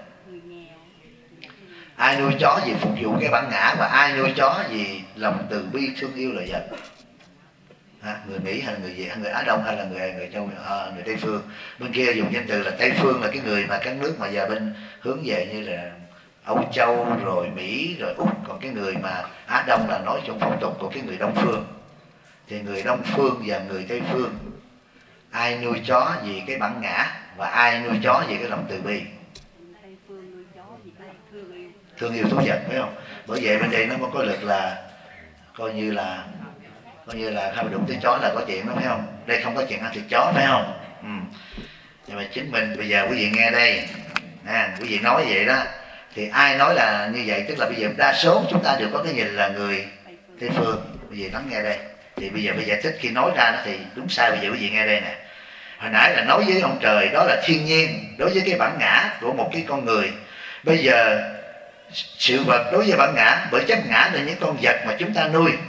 Ai nuôi chó vì phục vụ cái bản ngã, và ai nuôi chó vì lòng từ bi thương yêu loài vật? À, người Mỹ hay là người Việt, hay người Á Đông, hay là người người châu à, người Tây phương? Bên kia dùng danh từ là Tây phương là cái người mà các nước mà giờ bên hướng về như là Âu Châu rồi Mỹ rồi Úc, còn cái người mà Á Đông là nói trong phong tục của cái người Đông phương. Thì người Đông phương và người Tây phương, ai nuôi chó vì cái bản ngã và ai nuôi chó vì cái lòng từ bi? Thương yêu thú vật, phải không? Bởi vậy bên đây nó mới có lực là coi như là coi như là không đụng tới chó là có chuyện đó, phải không? Đây không có chuyện ăn thịt chó, phải không? Ừ. Nhưng mà chính mình bây giờ quý vị nghe đây, à, quý vị nói vậy đó, thì ai nói là như vậy, tức là bây giờ đa số chúng ta đều có cái nhìn là người Tây phương. Quý vị lắng nghe đây, thì bây giờ bây giải thích khi nói ra nó thì đúng sai. Bây giờ quý vị nghe đây nè. Hồi nãy là nói với ông trời đó là thiên nhiên đối với cái bản ngã của một cái con người. Bây giờ sự vật đối với bản ngã, bởi chất ngã là những con vật mà chúng ta nuôi,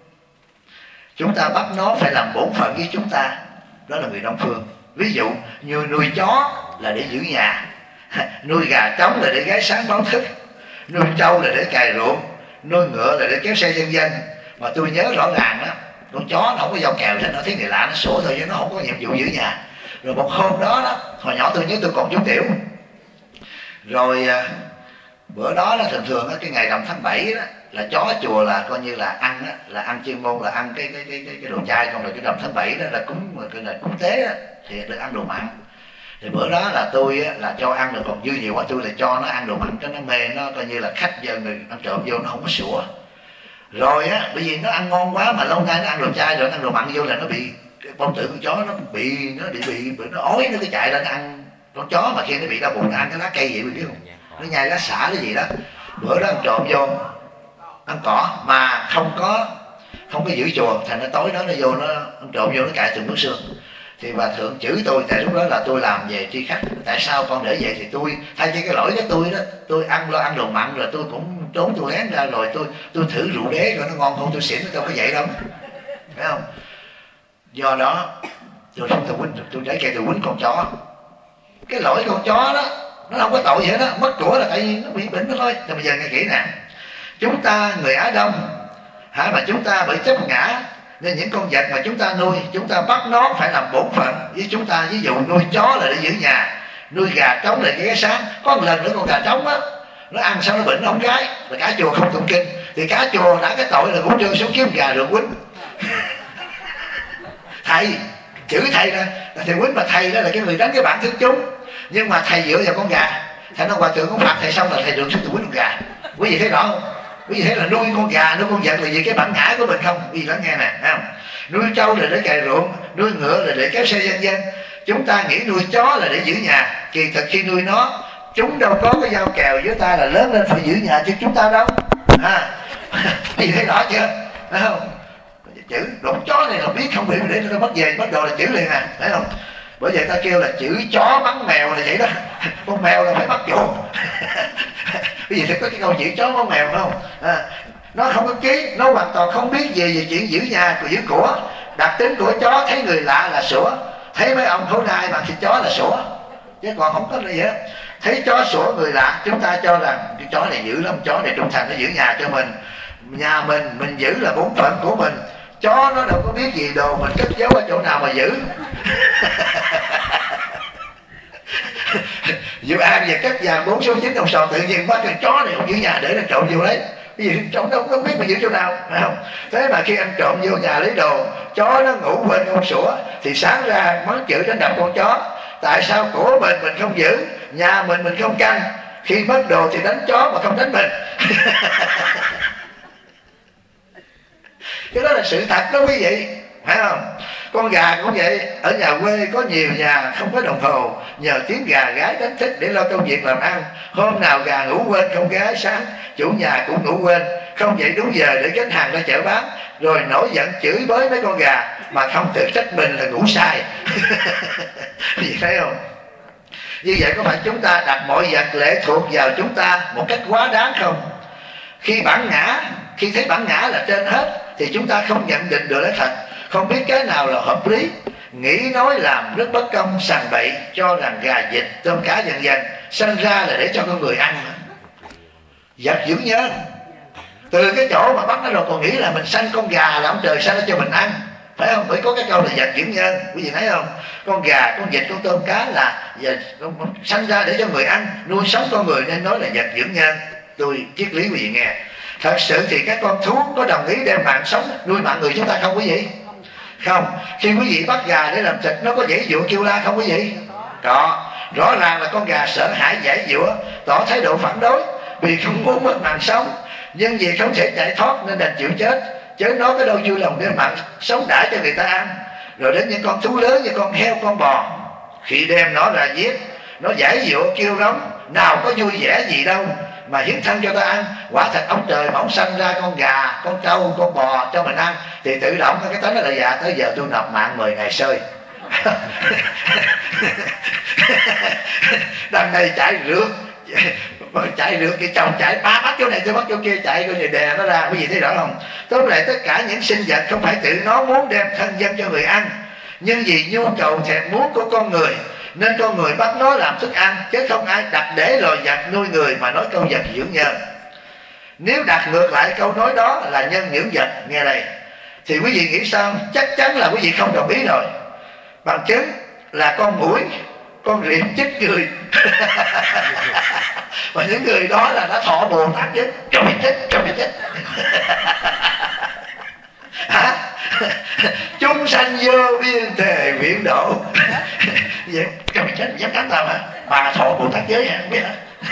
chúng ta bắt nó phải làm bổn phận với chúng ta, đó là người Đông phương. Ví dụ như nuôi chó là để giữ nhà, nuôi gà trống là để gái sáng báo thức, nuôi trâu là để cày ruộng, nuôi ngựa là để kéo xe dân dân. Mà tôi nhớ rõ ràng đó, con chó nó không có dao kèo hết, nó thấy người lạ nó sủa thôi chứ nó không có nhiệm vụ giữ nhà. Rồi một hôm đó, đó hồi nhỏ tôi nhớ tôi còn chút tiểu, rồi bữa đó là thường thường đó, cái ngày rằm tháng bảy đó là chó chùa là coi như là ăn đó, là ăn chuyên môn là ăn cái cái cái cái, cái đồ chay. Còn rồi cái rằm tháng bảy đó là cúng cái là cúng tế đó, thì được ăn đồ mặn. Thì bữa đó là tôi á, là cho ăn được, còn dư nhiều quá tôi là cho nó ăn đồ mặn cho nó mê, nó coi như là khách giờ người ăn trộm vô nó không có sủa. Rồi á, bởi vì nó ăn ngon quá mà lâu nay nó ăn đồ chay rồi nó ăn đồ mặn vô là nó bị cái bông tử con chó nó bị nó bị bị, bị nó ói, nó cứ chạy ra nó ăn. Con chó mà khi nó bị đau bụng nó ăn cái lá cây vậy, biết không? Nó nhai lá xả cái gì đó. Bữa đó ăn trộm vô ăn cỏ mà không có không có giữ chùa, thành nó tối đó nó vô nó ăn trộm vô nó cạy từng bước xương. Thì bà thượng chửi tôi, tại lúc đó là tôi làm về tri khách, tại sao con để vậy? Thì tôi thay cho cái lỗi của tôi đó, tôi ăn lo ăn đồ mặn rồi tôi cũng trốn tôi lén ra, rồi tôi tôi thử rượu đế rồi nó ngon không tôi xỉn, nó đâu có vậy đâu, phải không? Do đó tôi không tôi quýnh, tôi để kêu tôi quýnh con chó. Cái lỗi con chó đó nó không có tội gì hết đó, mất của là tại vì nó bị bệnh đó thôi. Thì bây giờ nghe kỹ nè, chúng ta người Á Đông hả, mà chúng ta bởi chấp ngã nên những con vật mà chúng ta nuôi, chúng ta bắt nó phải làm bổn phận với chúng ta. Ví dụ nuôi chó là để giữ nhà, nuôi gà trống là để ghé sáng. Có một lần nữa con gà trống á, nó ăn xong nó bệnh nó không gái, là cả chùa không tụng kinh, thì cả chùa đã cái tội là cũng trơn xuống kiếm gà được quýnh. Thầy chữ thầy là, là thầy quýnh, mà thầy đó là cái người đánh cái bản thức chúng, nhưng mà thầy dựa vào con gà, Thầy nói hòa thượng cũng phạt thầy xong là thầy được xuống tuổi con gà. Quý vị thấy rõ không? Quý vị thấy là nuôi con gà, nuôi con vật là vì cái bản ngã của mình không? Quý vị lắng nghe nè, thấy không? Nuôi trâu là để cày ruộng, nuôi ngựa là để kéo xe dân dân. Chúng ta nghĩ nuôi chó là để giữ nhà, kỳ thực khi nuôi nó, chúng đâu có cái dao kèo với ta là lớn lên phải giữ nhà chứ chúng ta đâu. À, quý vị thấy rõ chưa? Thấy không? Chữ đụng chó này là biết không bị để nó mất về, bắt đầu là chữ liền à, thấy không? Bởi vậy ta kêu là chữ chó mắng mèo là vậy đó. Con mèo là phải bắt chuột. Cái gì thì có cái câu chữ chó mắng mèo phải không? À, nó không có ký, nó hoàn toàn không biết gì về chuyện giữ nhà của giữ của. Đặc tính của chó thấy người lạ là sủa, thấy mấy ông khổ nai mà thì chó là sủa, chứ còn không có gì hết. Thấy chó sủa người lạ, chúng ta cho rằng cái chó này dữ lắm, chó này trung thành, nó giữ nhà cho mình. Nhà mình mình giữ là bổn phận của mình. Chó nó đâu có biết gì đồ mình cất giấu ở chỗ nào mà giữ. Dự An và cất vàng bốn số chín đồng sò tự nhiên bắt cái chó này không giữ nhà để nó trộm vô lấy. Cái gì trộm đâu có biết mà giữ chỗ nào, phải không? Thế mà khi anh trộm vô nhà lấy đồ, chó nó ngủ quên không sủa, thì sáng ra mắng chửi đánh đập con chó. Tại sao của mình mình không giữ, nhà mình mình không canh, khi mất đồ thì đánh chó mà không đánh mình. Cái đó là sự thật đó quý vị, phải không? Con gà cũng vậy, ở nhà quê có nhiều nhà không có đồng hồ, nhờ tiếng gà gái đánh thức để lo công việc làm ăn. Hôm nào gà ngủ quên không gái sáng, chủ nhà cũng ngủ quên, không dậy đúng giờ để gánh hàng ra chợ bán, rồi nổi giận chửi bới mấy con gà mà không tự trách mình là ngủ sai. Gì thấy không? Như vậy có phải chúng ta đặt mọi vật lệ thuộc vào chúng ta một cách quá đáng không? Khi bản ngã, khi thấy bản ngã là trên hết thì chúng ta không nhận định được lấy thật, không biết cái nào là hợp lý, nghĩ nói làm rất bất công, sằng bậy, cho rằng gà vịt tôm cá dần dần sinh ra là để cho con người ăn. Vật dưỡng nhân, từ cái chỗ mà bắt nó rồi còn nghĩ là mình sanh con gà là ông trời sanh cho mình ăn, phải không? Phải có cái câu là vật dưỡng nhân, quý vị thấy không? Con gà, con vịt, con tôm cá là sanh ra để cho người ăn, nuôi sống con người nên nói là vật dưỡng nhân. Tôi triết lý quý vị nghe. Thật sự thì các con thú có đồng ý đem mạng sống nuôi mạng người chúng ta không quý vị? Không. Khi quý vị bắt gà để làm thịt, nó có dãy dụa kêu la không quý vị? Có. Rõ ràng là con gà sợ hãi dãy dụa, tỏ thái độ phản đối vì không muốn mất mạng sống, nhưng vì không thể chạy thoát nên đành chịu chết. Chứ nó có đâu vui lòng đem mạng sống đã cho người ta ăn. Rồi đến những con thú lớn như con heo, con bò, khi đem nó ra giết, nó dãy dụa kêu rống, nào có vui vẻ gì đâu mà hiến thân cho ta ăn. Quả thật ông trời mà ông sanh ra con gà, con trâu, con bò cho mình ăn thì tự động cái tánh là dạ tới giờ tôi nộp mạng mười ngày sơi. Đằng này chạy rượt, chạy rượt cái chồng chạy ba bắt chỗ này tôi bắt chỗ kia, chạy coi như đè nó ra. Quý vị thấy rõ không? Tóm lại tất cả những sinh vật không phải tự nó muốn đem thân dân cho người ăn, nhưng vì nhu cầu thèm muốn của con người nên con người bắt nó làm thức ăn, chứ không ai đặt để loài vật nuôi người mà nói câu vật dưỡng nhân. Nếu đặt ngược lại câu nói đó là nhân dưỡng vật, nghe đây, thì quý vị nghĩ sao? Chắc chắn là quý vị không đồng ý rồi. Bằng chứng là con muỗi, con riệp chích người. Và những người đó là đã thọ Bồ Tát chết, cho mày chết, cho mày chết. Hả? Chúng sanh vô biên thề nguyện độ. Vậy cho mày chết, dám cắn tao hả? Bà thọ Bồ Tát giới hả? Không biết hả?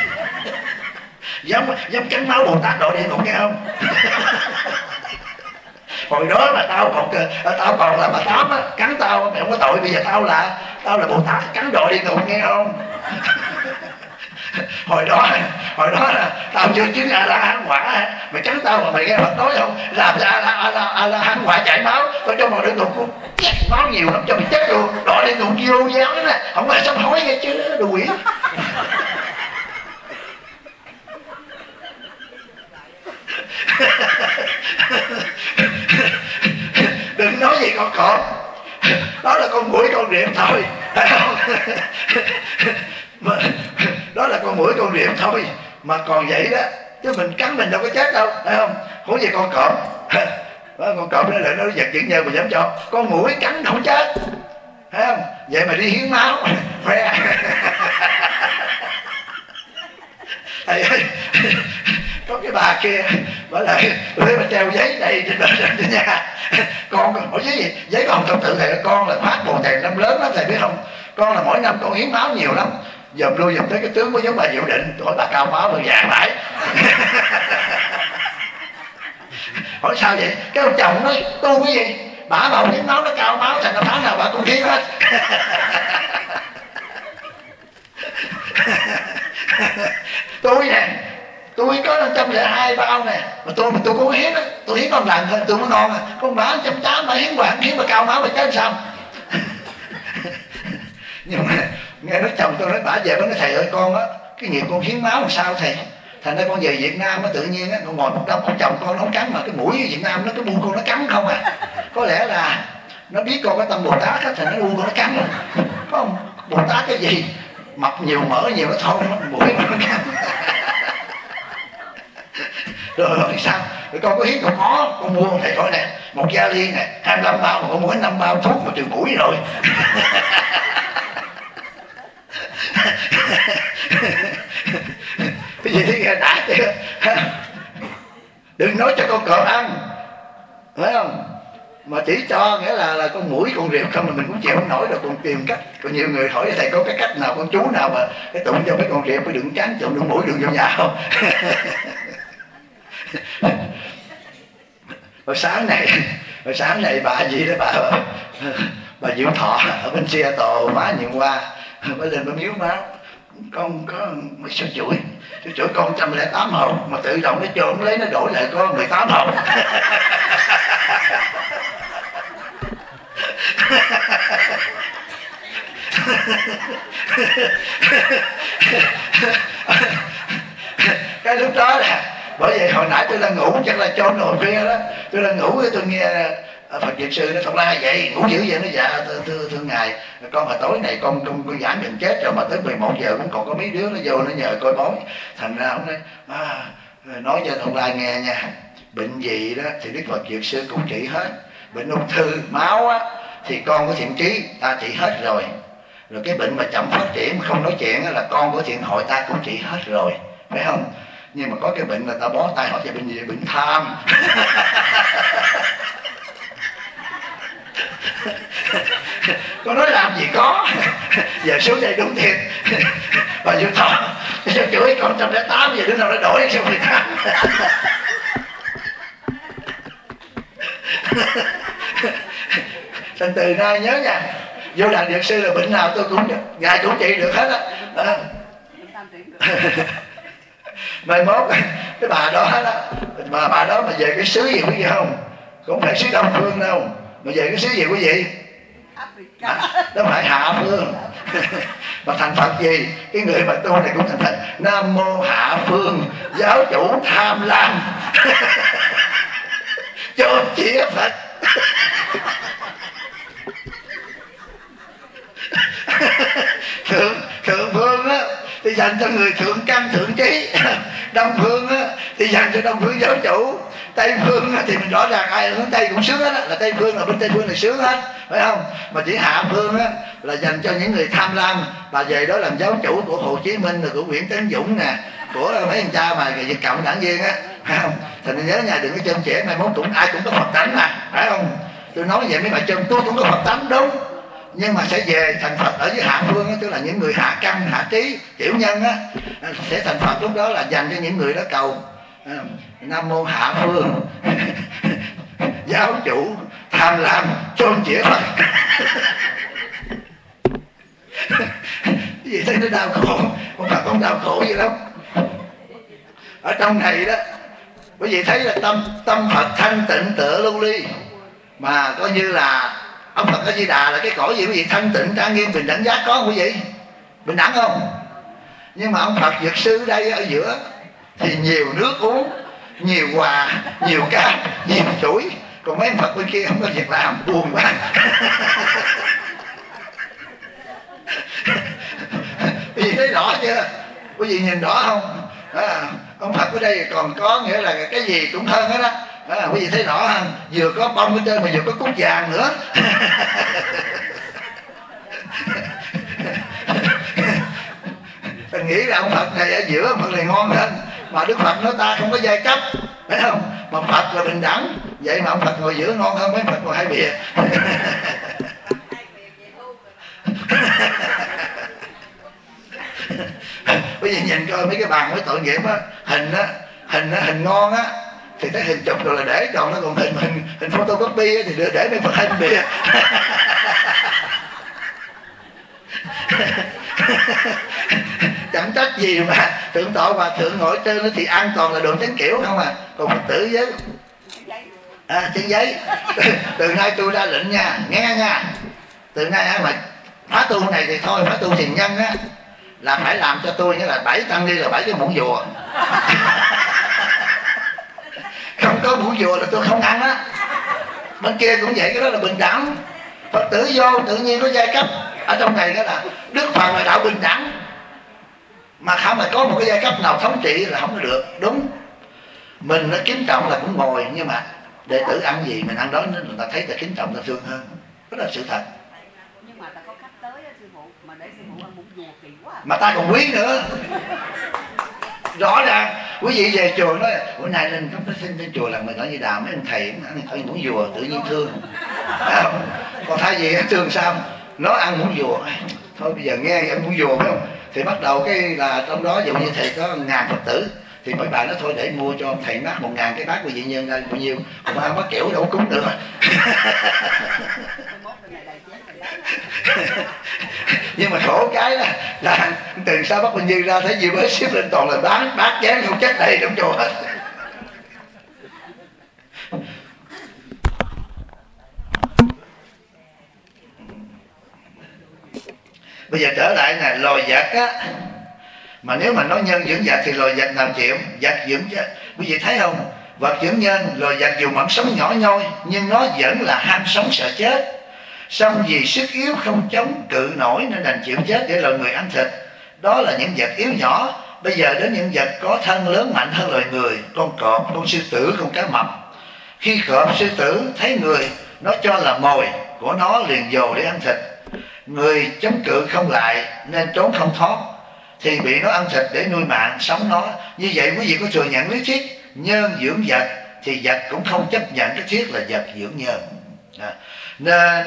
Dám, dám cắn máu Bồ Tát độ địa ngục nghe không? Hồi đó mà tao còn tao còn là bà Tám á, cắn tao mày không có tội. Bây giờ tao là tao là Bồ Tát cắn độ địa ngục nghe không? Hồi đó hồi đó là tao chưa chứng a la hán quả, mày cắn tao mà mày nghe Phật nói không? Làm cho a la a la a la hán quả chảy máu, còn trong một địa ngục cũng chết máu nhiều lắm cho mày chết luôn. Độ địa ngục vô giáo đó nè, không phải sám hối nghe chứ, đồ quỷ. Đừng nói gì con cọp, đó là con muỗi con riệp thôi, phải không? Mà, đó là con muỗi con riệp thôi mà còn vậy đó, chứ mình cắn mình đâu có chết đâu, phải không? Huống gì con cọp, con cọp đó là nó vật dưỡng nhân mà dám cho, con muỗi cắn không chết, phải không? Vậy mà đi hiến máu khoe. Thầy ơi, có cái bà kia bảo là lấy mà treo giấy đây trên trên nhà, con hỏi giấy gì? Giấy con không tự thầy, con là phát bồ thầy năm lớn lắm thầy biết không? Con là mỗi năm con hiến máu nhiều lắm, dòm lui dòm tới cái tướng có giống bà Diệu Định, hỏi bà cao máu bà vàng lại. Hỏi sao vậy? Cái ông chồng nói tu cái gì? Bả bầu hiến máu nó cao máu, thành ra tháng nào bà cũng hiến hết. Tôi nè, tôi có một trăm lẻ hai bao nè, mà tôi mà tôi cũng hiến á, tôi hiến con lần thôi, tôi mới ngon à. Con bả một trăm tám bà hiến hoàng, hiến bà cao máu bà chết sao? Nhưng mà nghe nói chồng tôi nói bả về nó nói thầy ơi con á, cái nghiệp con hiến máu làm sao thầy? Thành ra con về Việt Nam á tự nhiên á, con ngồi một đông ông chồng con nó không cắn mà cái mũi ở Việt Nam nó cái bu con nó cắn không à. Có lẽ là nó biết con có tâm Bồ Tát á, thành nó bu con nó cắn. Có không? Bồ Tát cái gì? Mập nhiều mỡ nhiều nó thôn nó mũi nó cắn. Rồi rồi sao? Rồi con có hiến con có, con mua thầy coi nè, một gia ly nè, hai mươi lăm bao mà con mua năm bao thuốc mà trừ mũi rồi. Cái gì thế đã chứ. Đừng nói cho con cọp ăn, phải không? Mà chỉ cho nghĩa là là con mũi con rệp không là mình cũng chịu không nổi rồi, còn tìm cách. Còn nhiều người hỏi thầy có cái cách nào, con chú nào mà cái tụng cho mấy con rệp phải đựng trắng tụng đựng mũi đựng vô nhà không? Hồi sáng này hồi sáng này bà gì đó bà bà Diệu Thọ ở bên Seattle má nhiều qua mới lên mới miếu máu, con có mấy số chuỗi số chuỗi con một trăm lẻ tám hộp mà tự động nó cho nó lấy nó đổi lại có mười tám hộp. Cái lúc đó là bởi vậy hồi nãy tôi đang ngủ, chắc là cho nồi khuya đó, tôi đang ngủ tôi nghe Phật Dược Sư nó thật ra vậy ngủ dữ vậy. Nó dạ thưa, thưa, thưa ngài, con hồi tối này con con, con giảng gần chết rồi mà tới mười một giờ cũng còn có mấy đứa nó vô nó nhờ coi bói. Thành ra ông nói à, nói cho Thuận Lai nghe nha, bệnh gì đó thì Đức Phật Dược Sư cũng trị hết. Bệnh ung thư máu á thì con có thiện trí ta trị hết rồi. Rồi cái bệnh mà chậm phát triển mà không nói chuyện á, là con của thiện hội ta cũng trị hết rồi, phải không? Nhưng mà có cái bệnh là ta bó tay hỏi về bệnh gì? Bệnh tham. Con nói làm gì có. Giờ xuống đây đúng thiệt. Bà Diệu Thọ sao chửi con một trăm lẻ tám giờ đứa nào nó đổi sao mười tám. Thành từ nay nhớ nha, vô đàn Dược Sư là bệnh nào tôi cũng ngài cũng trị được hết á. À. Mai mốt cái bà đó đó, bà bà đó mà về cái xứ gì quý vị không? Cũng phải xứ Đông Phương đâu, mà về cái xứ gì quý vị? À, đó phải Hạ Phương. Mà thành Phật gì? Cái người mà tu này cũng thành Phật. Nam Mô Hạ Phương Giáo Chủ Tham Lam. Cho chĩa Phật. Thượng, thượng phương á thì dành cho người thượng căn thượng trí. Đông phương á thì dành cho Đông Phương Giáo Chủ. Tây phương á thì mình rõ ràng ai hướng Tây cũng sướng hết á, là Tây phương là bên Tây phương là sướng hết, phải không? Mà chỉ Hạ phương á là dành cho những người tham lam. Bà về đó làm giáo chủ của Hồ Chí Minh, rồi của Nguyễn Tấn Dũng nè, của mấy anh cha mà Việt Cộng đảng viên á, phải không? Thành nhớ nhà đừng có chôm trẻ, mai mốt cũng ai cũng có Phật tánh mà, phải không? Tôi nói vậy mấy bà chôm tôi cũng có Phật tánh đúng, nhưng mà sẽ về thành Phật ở dưới hạ phương á, tức là những người hạ căn hạ trí tiểu nhân á sẽ thành Phật. Lúc đó là dành cho những người đó cầu Nam Mô Hạ Phương Giáo Chủ Tham Lam chôn chĩa Phật. Vì thế nó đau khổ, con Phật không đau khổ gì lắm. Ở trong này đó quý vị thấy là tâm tâm Phật thanh tịnh tựa lưu ly, mà coi như là ông Phật A Di Đà là cái cõi gì quý vị? Thanh tịnh trang nghiêm bình đẳng giác, có không quý vị? Bình đẳng không? Nhưng mà ông Phật Dược Sư đây ở giữa thì nhiều nước uống, nhiều quà, nhiều cam, nhiều chuỗi. Còn mấy ông Phật bên kia không có việc làm, buồn quá. Quý vị thấy rõ chưa? Quý vị nhìn rõ không? À, ông Phật ở đây còn có nghĩa là cái gì cũng hơn hết đó. À, quý vị thấy rõ không? Vừa có bông ở trên mà vừa có cúc vàng nữa. Mình nghĩ là ông Phật này ở giữa, ông Phật này ngon hơn. Mà Đức Phật nói ta không có giai cấp, phải không? Mà Phật là bình đẳng. Vậy mà ông Phật ngồi giữa ngon hơn mấy Phật ngồi hai bìa. Bây giờ nhìn coi mấy cái bàn với tội nghiệp á, hình á, hình á, hình ngon á thì thấy hình chụp rồi là để, còn nó còn hình hình hình photocopy á, thì để để mấy bức hình bìa. Chẳng trách gì mà thượng tọa và thượng ngồi trên đó thì an toàn là đồ trắng kiểu không à. Còn Phật tử với à, trên giấy. từ, từ nay tôi ra lệnh nha, nghe nha, từ nay á mà phá tu này thì thôi, phá tu thiền nhân á là phải làm cho tôi nghĩa là bảy tăng đi là bảy cái muỗng dùa. Không có muỗng dùa là tôi không ăn á. Bên kia cũng vậy, cái đó là bình đẳng. Phật tử vô tự nhiên có giai cấp. Ở trong này đó là Đức Phật là đạo bình đẳng, mà không mà có một cái giai cấp nào thống trị là không có được. Đúng, mình nó kính trọng là cũng ngồi, nhưng mà đệ tử ăn gì mình ăn đó, người ta thấy ta kính trọng, ta thương hơn. Đó là sự thật. Nhưng mà ta có khách tới á sư phụ, mà để sư phụ ăn muỗng dùa kỳ quá. Mà ta còn quý nữa. Rõ ràng quý vị về chùa nói bữa nay lên cấp xin trên chùa là mình ở như đào mấy ông thầy ăn ăn muỗng dùa tự nhiên thương. Còn thay vì thương sao nó ăn muỗng dùa, thôi bây giờ nghe ăn muỗng dùa phải không, thì bắt đầu cái là trong đó dụ như thầy có ngàn Phật tử thì mấy bạn nói thôi để mua cho thầy mát một ngàn cái bát của vị nhân ra bao nhiêu, còn ăn bát kiểu đâu cúng được. Nhưng mà khổ cái là, là từ sau bắt Bình Như ra thấy gì mới xếp lên toàn là bán bát chén không chất đầy trong chùa hết. Bây giờ trở lại là loài vật á, mà nếu mà nói nhân dưỡng vật thì loài vật nào chịu? Vật dưỡng chứ, quý vị thấy không? Vật dưỡng nhân, loài vật dù vẫn sống nhỏ nhoi nhưng nó vẫn là ham sống sợ chết. Xong vì sức yếu không chống cự nổi nên đành chịu chết để loài người ăn thịt. Đó là những vật yếu nhỏ. Bây giờ đến những vật có thân lớn mạnh hơn loài người, con cọp, con sư tử, con cá mập. Khi cọp sư tử thấy người, nó cho là mồi của nó liền dồ để ăn thịt. Người chống cự không lại nên trốn không thoát, thì bị nó ăn thịt để nuôi mạng sống nó. Như vậy quý vị có thừa nhận lý thuyết nhân dưỡng vật thì vật cũng không chấp nhận cái thuyết là vật dưỡng nhân. À, nên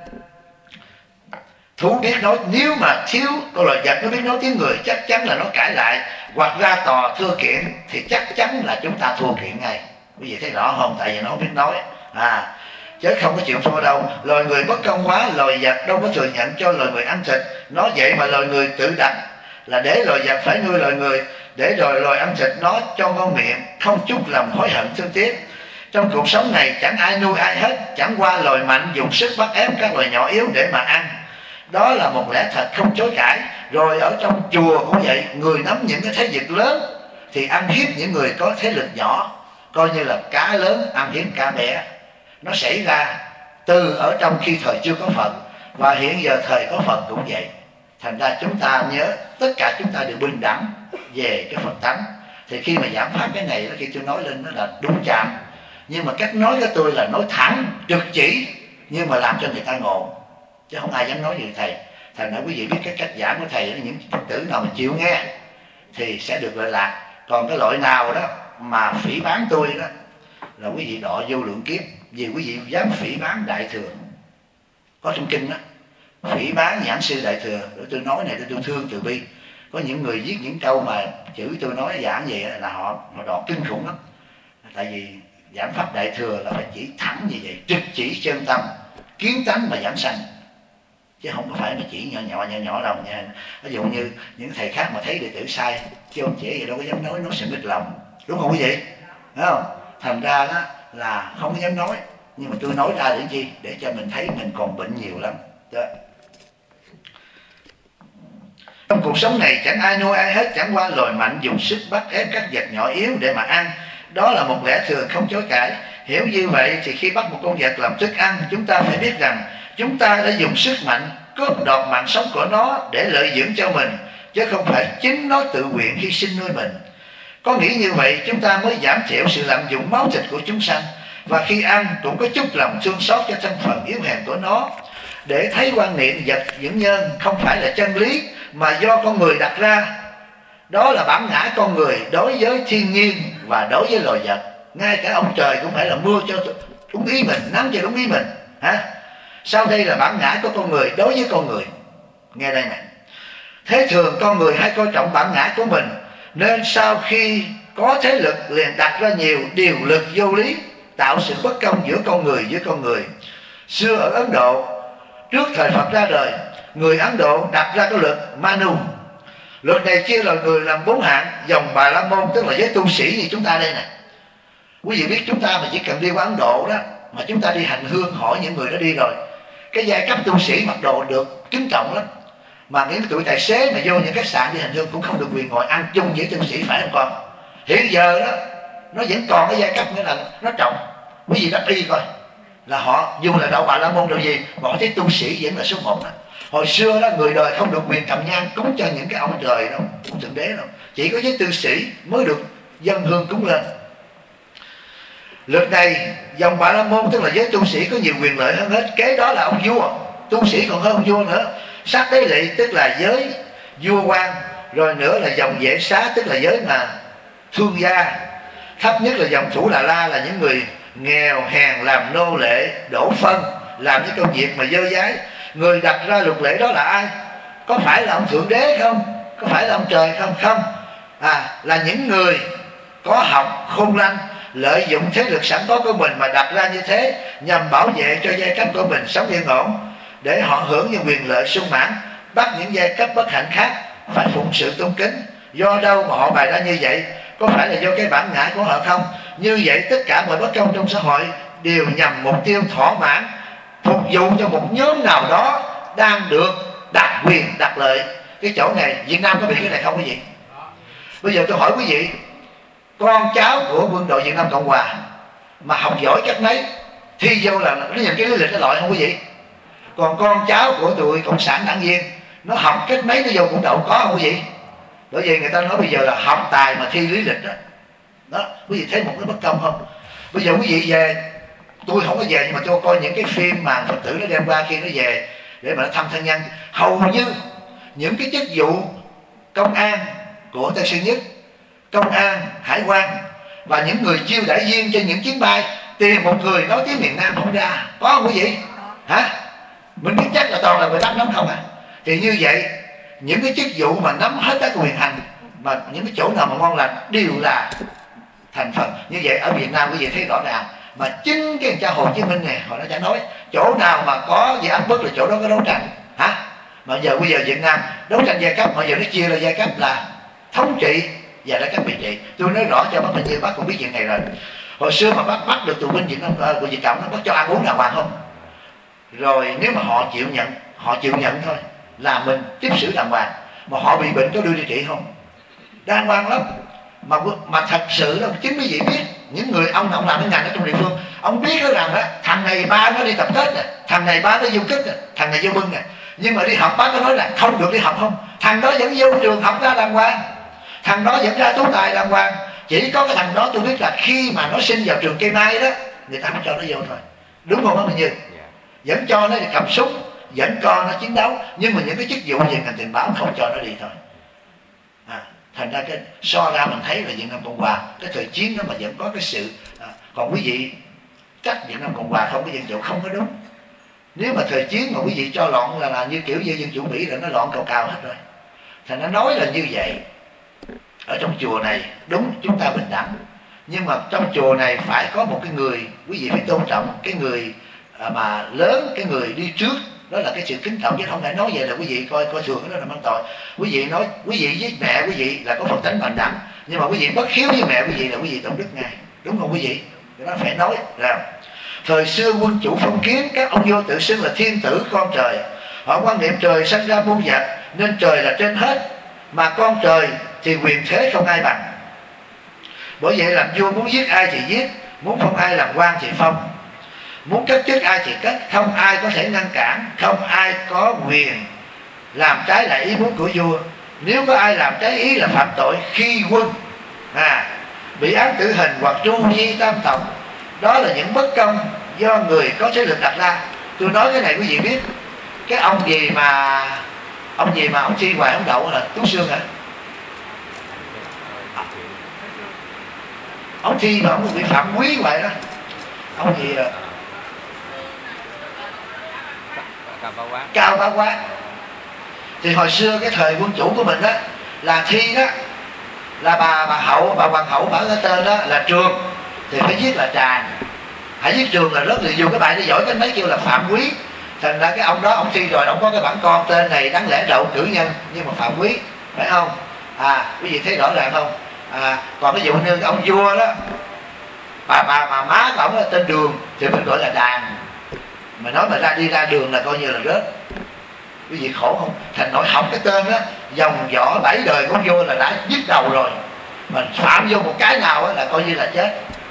thú biết nói, nếu mà thiếu con loài vật nó biết nói tiếng người chắc chắn là nó cãi lại hoặc ra tòa thưa kiện thì chắc chắn là chúng ta thua kiện ngay. Quý vị thấy rõ không? Tại vì nó không biết nói à, chứ không có chịu thua đâu. Loài người bất công quá, loài vật đâu có thừa nhận cho loài người ăn thịt. Nó vậy mà loài người tự đặt là để loài vật phải nuôi loài người, để rồi loài ăn thịt nó cho ngon miệng, không chút lòng hối hận thương tiếc. Trong cuộc sống này chẳng ai nuôi ai hết, chẳng qua loài mạnh dùng sức bắt ép các loài nhỏ yếu để mà ăn. Đó là một lẽ thật không chối cãi. Rồi ở trong chùa cũng vậy, người nắm những cái thế lực lớn thì ăn hiếp những người có thế lực nhỏ, coi như là cá lớn ăn hiếp cá bé. Nó xảy ra từ ở trong khi thời chưa có Phật, và hiện giờ thời có Phật cũng vậy. Thành ra chúng ta nhớ tất cả chúng ta đều bình đẳng về cái Phật tánh. Thì khi mà giảng pháp cái này, khi tôi nói lên nó là đúng chạm, nhưng mà cách nói của tôi là nói thẳng trực chỉ, nhưng mà làm cho người ta ngộ, chứ không ai dám nói như thầy. Thành ra quý vị biết cái cách giảng của thầy, những Phật tử nào mà chịu nghe thì sẽ được lợi lạc. Còn cái loại nào đó mà phỉ bán tôi đó là quý vị đọa vô lượng kiếp, vì quý vị dám phỉ bán Đại Thừa. Có trong kinh đó, phỉ bán giảng sư Đại Thừa. Tôi nói này tôi thương từ bi. Có những người viết những câu mà chữ tôi nói giảng vậy là họ họ đọt kinh khủng lắm. Tại vì giảng pháp Đại Thừa là phải chỉ thẳng như vậy, trực chỉ chân tâm, kiến tánh mà giảng sanh, chứ không có phải mà chỉ nhỏ nhỏ nhỏ nhỏ lòng nha. Ví dụ như những thầy khác mà thấy đệ tử sai, chứ ông trẻ vậy đâu có dám nói, nó sẽ mít lòng, đúng không quý vị? Đúng không? Thành ra đó là không có dám nói, nhưng mà tôi nói ra để chi? Để cho mình thấy mình còn bệnh nhiều lắm đó. Trong cuộc sống này chẳng ai nuôi ai hết, chẳng qua loài mạnh dùng sức bắt ép các vật nhỏ yếu để mà ăn. Đó là một lẽ thường không chối cãi. Hiểu như vậy thì khi bắt một con vật làm thức ăn, chúng ta phải biết rằng chúng ta đã dùng sức mạnh cướp đoạt mạng sống của nó để lợi dưỡng cho mình, chứ không phải chính nó tự nguyện hy sinh nuôi mình. Có nghĩ như vậy chúng ta mới giảm thiểu sự lạm dụng máu thịt của chúng sanh, và khi ăn cũng có chút lòng thương xót cho thân phận yếu hèn của nó, để thấy quan niệm vật dưỡng nhân không phải là chân lý mà do con người đặt ra. Đó là bản ngã con người đối với thiên nhiên và đối với loài vật. Ngay cả ông trời cũng phải là mưa cho đúng ý mình, nắng cho đúng ý mình ha. Sau đây là bản ngã của con người đối với con người. Nghe đây nè. Thế thường con người hay coi trọng bản ngã của mình, nên sau khi có thế lực liền đặt ra nhiều điều lực vô lý, tạo sự bất công giữa con người với con người. Xưa ở Ấn Độ, trước thời Phật ra đời, người Ấn Độ đặt ra cái luật Manu. Luật này chia là người làm bốn hạng: dòng Bà La Môn, tức là giới tu sĩ như chúng ta đây nè. Quý vị biết chúng ta mà chỉ cần đi qua Ấn Độ đó, mà chúng ta đi hành hương hỏi những người đó đi rồi, cái giai cấp tu sĩ mặc đồ được kính trọng lắm. Mà những tuổi tài xế mà vô những khách sạn đi hành hương cũng không được quyền ngồi ăn chung với tu sĩ, phải không con? Hiện giờ đó nó vẫn còn cái giai cấp nghĩa là nó trọng. Quý vị đắc y coi là họ dù là đạo Bà La Môn đâu gì mà họ thấy tu sĩ vẫn là số một đó. Hồi xưa đó người đời không được quyền cầm nhang cúng cho những cái ông trời đâu, cúng thượng đế đâu, chỉ có với tu sĩ mới được dâng hương cúng lên. Luật này dòng Bà La Môn tức là giới tu sĩ có nhiều quyền lợi hơn hết. Kế đó là ông vua, tu sĩ còn hơn ông vua nữa. Sát đế lỵ tức là giới vua quan, rồi nữa là dòng Vệ Xá tức là giới mà thương gia. Thấp nhất là dòng Thủ Đà La là những người nghèo hèn làm nô lệ đổ phân, làm những công việc mà dơ dái. Người đặt ra luật lệ đó là ai? Có phải là ông thượng đế không? Có phải là ông trời không? Không. À, là những người có học khôn lanh, lợi dụng thế lực sẵn có của mình mà đặt ra như thế, nhằm bảo vệ cho giai cấp của mình sống yên ổn, để họ hưởng những quyền lợi sung mãn, bắt những giai cấp bất hạnh khác phải phụng sự tôn kính. Do đâu mà họ bày ra như vậy? Có phải là do cái bản ngã của họ không? Như vậy tất cả mọi bất công trong xã hội đều nhằm mục tiêu thỏa mãn, phục vụ cho một nhóm nào đó đang được đặc quyền đặc lợi. Cái chỗ này Việt Nam có biết cái này không quý vị? Bây giờ tôi hỏi quý vị, con cháu của quân đội Việt Nam Cộng Hòa mà học giỏi cách mấy thi vô là nó nhận cái lý lịch cái loại không quý vị? Còn con cháu của tụi cộng sản đảng viên nó học cách mấy nó vô cũng đậu có không quý vị? Bởi vì người ta nói bây giờ là học tài mà thi lý lịch đó. Đó, quý vị thấy một cái bất công không? Bây giờ quý vị về, tôi không có về nhưng mà tôi coi những cái phim mà Phật tử nó đem qua khi nó về để mà nó thăm thân nhân, hầu như những cái chức vụ công an của Tân Sơn Nhất, công an, hải quan và những người chiêu đãi viên trên những chuyến bay, tìm một người nói tiếng miền Nam không ra, có không quý vị? Hả? Mình biết chắc là toàn là người Bắc nắm không à? Thì như vậy những cái chức vụ mà nắm hết các quyền hành, mà những cái chỗ nào mà ngon lành đều là thành phần như vậy. Ở Việt Nam quý vị thấy rõ ràng, mà chính cái cha Hồ Chí Minh này họ đã chẳng nói chỗ nào mà có gì ăn bớt là chỗ đó có đấu tranh. Hả? Mà giờ bây giờ Việt Nam đấu tranh giai cấp, bây giờ nó chia ra giai cấp là thống trị và giai cấp bị trị. Tôi nói rõ cho bác Minh Như, bác cũng biết chuyện này rồi. Hồi xưa mà bác bắt được tù binh Việt Nam của Việt Cộng, nó bắt cho ăn uống đàng hoàng không? Rồi nếu mà họ chịu nhận, họ chịu nhận thôi là mình tiếp xử đàng hoàng. Mà họ bị bệnh có đưa đi trị không? Đàng hoàng lắm. Mà mà thật sự là chính quý vị biết, những người ông ông làm cái ngành ở trong địa phương, ông biết đó rằng đó, thằng này ba nó đi tập Tết nè, thằng này ba nó du kích nè, thằng này vô bưng nè, nhưng mà đi học bác nó nói là không được đi học không? Thằng đó vẫn vô trường học ra đàng hoàng, thằng đó vẫn ra tú tài đàng hoàng. Chỉ có cái thằng đó tôi biết là khi mà nó sinh vào trường Cây Mai đó, người ta không cho nó vô thôi. Đúng không bác Minh Như? Vẫn cho nó đi cầm súng, vẫn cho nó chiến đấu, nhưng mà những cái chức vụ về ngành tình báo không cho nó đi thôi. À, thành ra cái so ra mình thấy là Việt Nam Cộng Hòa cái thời chiến đó mà vẫn có cái sự à, còn quý vị trách Việt Nam Cộng Hòa không có dân chủ không có đúng. Nếu mà thời chiến mà quý vị cho loạn là, là như kiểu như dân chủ Mỹ là nó loạn cầu cao hết rồi. Thành ra nói là như vậy. Ở trong chùa này đúng chúng ta bình đẳng, nhưng mà trong chùa này phải có một cái người, quý vị phải tôn trọng cái người à, mà lớn, cái người đi trước. Đó là cái sự kính trọng, chứ không thể nói vậy là quý vị coi coi thường cái đó là mang tội. Quý vị nói quý vị với mẹ quý vị là có Phật tánh bình đẳng, nhưng mà quý vị bất hiếu với mẹ quý vị là quý vị tổn đức ngay, đúng không quý vị? Cái đó phải nói là thời xưa quân chủ phong kiến, các ông vua tự xưng là thiên tử con trời. Họ quan niệm trời sanh ra muôn vật nên trời là trên hết, mà con trời thì quyền thế không ai bằng. Bởi vậy làm vua muốn giết ai thì giết, muốn phong ai làm quan thì phong, muốn cất chức ai thì cất, không ai có thể ngăn cản, không ai có quyền làm trái lại ý muốn của vua. Nếu có ai làm trái ý là phạm tội khi quân, à, bị án tử hình hoặc tru di tam tộc. Đó là những bất công do người có thế lực đặt ra. Tôi nói cái này quý vị biết, cái ông gì mà ông gì mà ông thi hoài ông đậu là Tú Xương hả? Ông thi mà ông bị phạm quý hoài đó, ông gì à? Cao Bá Quá. Cao Bá Quá Thì hồi xưa cái thời quân chủ của mình đó là thi đó là bà bà hậu bà hoàng hậu bảo cái tên đó là Trường thì phải viết là Tràng, hãy viết Trường là rất là dùng cái bài nó giỏi cái mấy kêu là Phạm Quý. Thành ra cái ông đó ông thi rồi ông có cái bản con tên này đáng lẽ đậu cử nhân nhưng mà Phạm Quý, phải không? À quý vị thấy rõ ràng không? À, còn cái dụ như ông vua đó bà bà mà má của ông là tên Đường thì mình gọi là Đàn, mà nói mà ra đi ra đường là coi như là rớt. Quý vị khổ không? Thành nội học cái tên đó dòng dõi bảy đời của vua là đã dứt đầu rồi, mình phạm vô một cái nào là coi như là chết.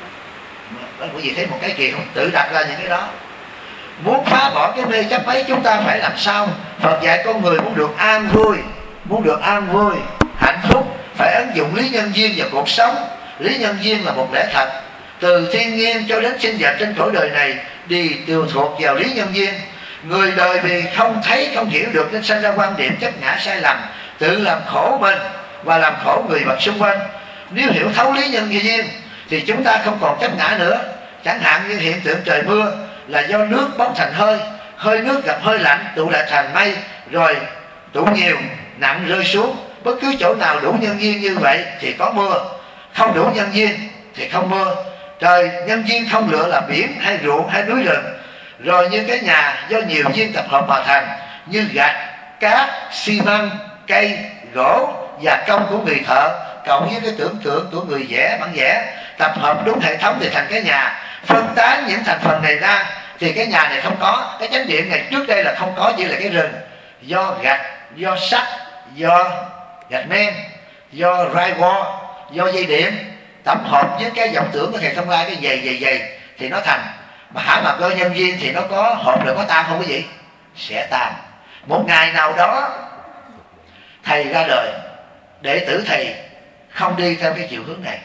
Đó, quý vị thấy một cái kỳ không? Tự đặt ra những cái đó. Muốn phá bỏ cái mê chấp ấy chúng ta phải làm sao? Phật dạy con người muốn được an vui, muốn được an vui, hạnh phúc phải ứng dụng lý nhân duyên vào cuộc sống. Lý nhân duyên là một lẽ thật, từ thiên nhiên cho đến sinh vật trên cõi đời này đều đều thuộc vào lý nhân duyên. Người đời vì không thấy không hiểu được nên sinh ra quan điểm chấp ngã sai lầm, tự làm khổ mình và làm khổ người vật xung quanh. Nếu hiểu thấu lý nhân duyên thì chúng ta không còn chấp ngã nữa. Chẳng hạn như hiện tượng trời mưa là do nước bốc thành hơi, hơi nước gặp hơi lạnh tụ lại thành mây, rồi tụ nhiều nặng rơi xuống. Bất cứ chỗ nào đủ nhân duyên như vậy thì có mưa, không đủ nhân duyên thì không mưa. Trời nhân duyên không lựa là biển hay ruộng hay núi rừng. Rồi như cái nhà do nhiều duyên tập hợp mà thành, như gạch, cát, xi măng, cây, gỗ và công của người thợ cộng với cái tưởng tượng của người vẽ bản vẽ tập hợp đúng hệ thống thì thành cái nhà. Phân tán những thành phần này ra thì cái nhà này không có. Cái chánh điện này trước đây là không có, chỉ là cái rừng do gạch, do sắt, do gạch men, do rai bo, do dây điện tập hợp với cái vọng tưởng của thầy Thông Lai cái dày dày dày thì nó thành. Mà hả mà cơ nhân duyên thì nó có hộp rồi có tan không quý vị? Sẽ tan. Một ngày nào đó thầy ra đời, đệ tử thầy không đi theo cái chiều hướng này.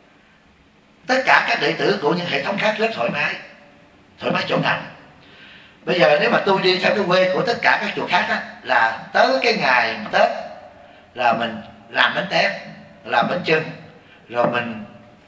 Tất cả các đệ tử của những hệ thống khác rất thoải mái. Thoải mái chỗ nào? Bây giờ nếu mà tôi đi theo cái quê của tất cả các chùa khác á, là tới cái ngày Tết là mình làm bánh tét, làm bánh chưng, rồi mình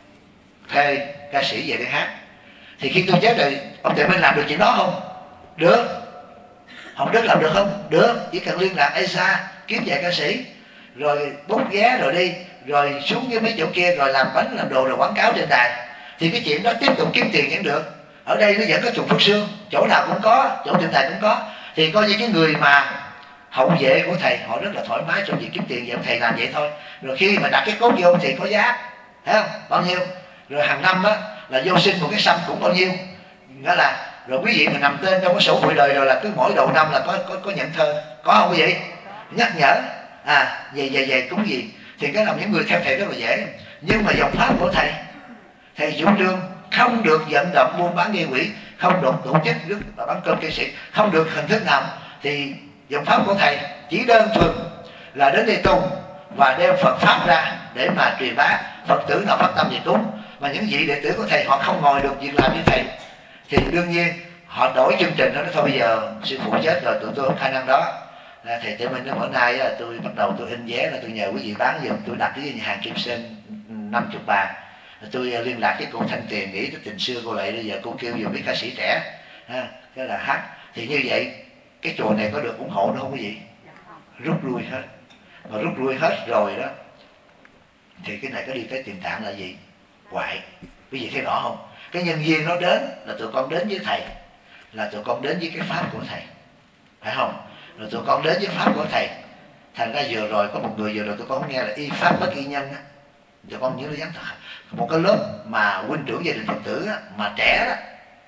thuê ca sĩ về để hát. Thì khi tôi chết rồi, ông Tuệ Minh làm được chuyện đó không? Được. Hồng Đức làm được không? Được. Chỉ cần liên lạc a ét a kiếm về ca sĩ, rồi bút vé rồi đi, rồi xuống với mấy chỗ kia, rồi làm bánh làm đồ rồi quảng cáo trên đài. Thì cái chuyện đó tiếp tục kiếm tiền vẫn được. Ở đây nó vẫn có chùa Phước Sương, chỗ nào cũng có, chỗ tiệm thầy cũng có. Thì coi như cái người mà hậu vệ của thầy họ rất là thoải mái trong việc kiếm tiền, vậy thầy làm vậy thôi. Rồi khi mà đặt cái cốt vô thì có giá, thấy không? Bao nhiêu? Rồi hàng năm á là vô sinh một cái sâm cũng bao nhiêu. Nghĩa là rồi quý vị mà nằm tên trong cái sổ hội đời rồi là cứ mỗi đầu năm là có có có nhận thơ, có không quý vị? Nhắc nhở à về về về cúng gì thì cái làm những người theo thầy rất là dễ. Nhưng mà dòng pháp của thầy, thầy chủ trương không được vận động buôn bán gây quỹ, không được tổ chức rước và bán cơm cây sĩ, không được hình thức nào. Thì dòng pháp của thầy chỉ đơn thuần là đến đây tu và đem Phật pháp ra để mà truyền bá. Phật tử nào phát tâm về cúng, mà những vị đệ tử của thầy họ không ngồi được việc làm như thầy thì đương nhiên họ đổi chương trình đó. Thôi bây giờ sư phụ chết rồi, tụi tôi không khả năng đó. À, thầy Tuệ Minh nói bữa nay là tôi bắt đầu tôi in vé là tôi nhờ quý vị bán giùm, tôi đặt cái nhà hàng Kim Sơn năm mươi bàn. Tôi liên lạc với cô Thanh Tiền, nghĩ tới tình xưa cô lại bây giờ cô kêu dùm mấy ca sĩ trẻ, ha, cái là hát. Thì như vậy cái chùa này có được ủng hộ nữa không quý vị? Rút lui hết. Mà rút lui hết rồi đó thì cái này có đi tới tình trạng là gì? Quại. Quý vị thấy rõ không? Cái nhân duyên nó đến là tụi con đến với thầy, là tụi con đến với cái pháp của thầy, phải không? Rồi tụi con đến với pháp của thầy. Thành ra vừa rồi có một người vừa rồi tụi con không nghe là y pháp bất y nhân á. Tụi con nhớ nó dám thật. Một cái lớp mà huynh trưởng gia đình Phật tử á, mà trẻ đó,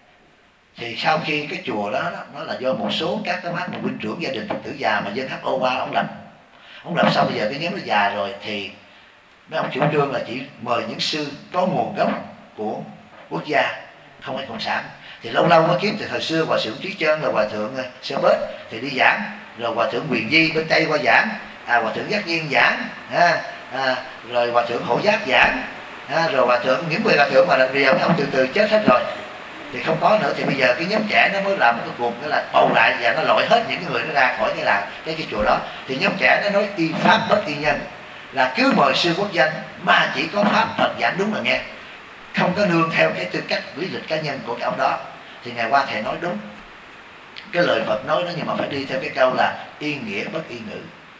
thì sau khi cái chùa đó, đó nó là do một số các cái bác mà huynh trưởng gia đình Phật tử già mà dân hát ô qua ông lập, ông lập xong bây giờ cái nhóm nó già rồi thì mấy ông chủ trương là chỉ mời những sư có nguồn gốc của quốc gia, không phải cộng sản. Thì lâu lâu mới kiếm, từ thời xưa hòa thượng Trí Chân là hòa thượng Sơ Bết thì đi giảng, rồi hòa thượng Quyền Di bên Tây qua giảng, à, hòa thượng Giác Nhiên giảng, à, à, rồi hòa thượng Hộ Giác giảng, à, rồi hòa thượng những người hòa thượng mà bây giờ mấy ông từ từ chết hết rồi thì không có nữa. Thì bây giờ cái nhóm trẻ nó mới làm một cái cuộc, đó là bầu lại và nó loại hết những cái người nó ra khỏi cái là cái cái chùa đó. Thì nhóm trẻ nó nói y pháp bất y nhân, là cứ mời sư quốc danh mà chỉ có pháp Phật giảng đúng là nghe, không có nương theo cái tư cách lý lịch cá nhân của cái ông đó. Thì ngày qua thầy nói đúng, cái lời Phật nói đó, nhưng mà phải đi theo cái câu là y nghĩa bất y ngữ.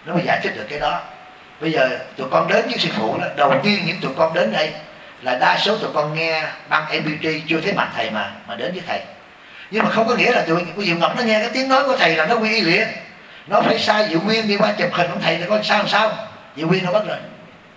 nó mới giải thích được cái đó. Bây giờ tụi con đến với sư phụ đó, đầu tiên những tụi con đến đây là đa số tụi con nghe băng em pê ba chưa thấy mặt thầy mà mà đến với thầy. Nhưng mà không có nghĩa là tụi của Diệu Ngọc nó nghe cái tiếng nói của thầy là nó quy y liền. Nó phải sai Diệu Nguyên đi qua chụp hình ông thầy thì coi sao làm sao. Diệu Nguyên nó bắt rồi,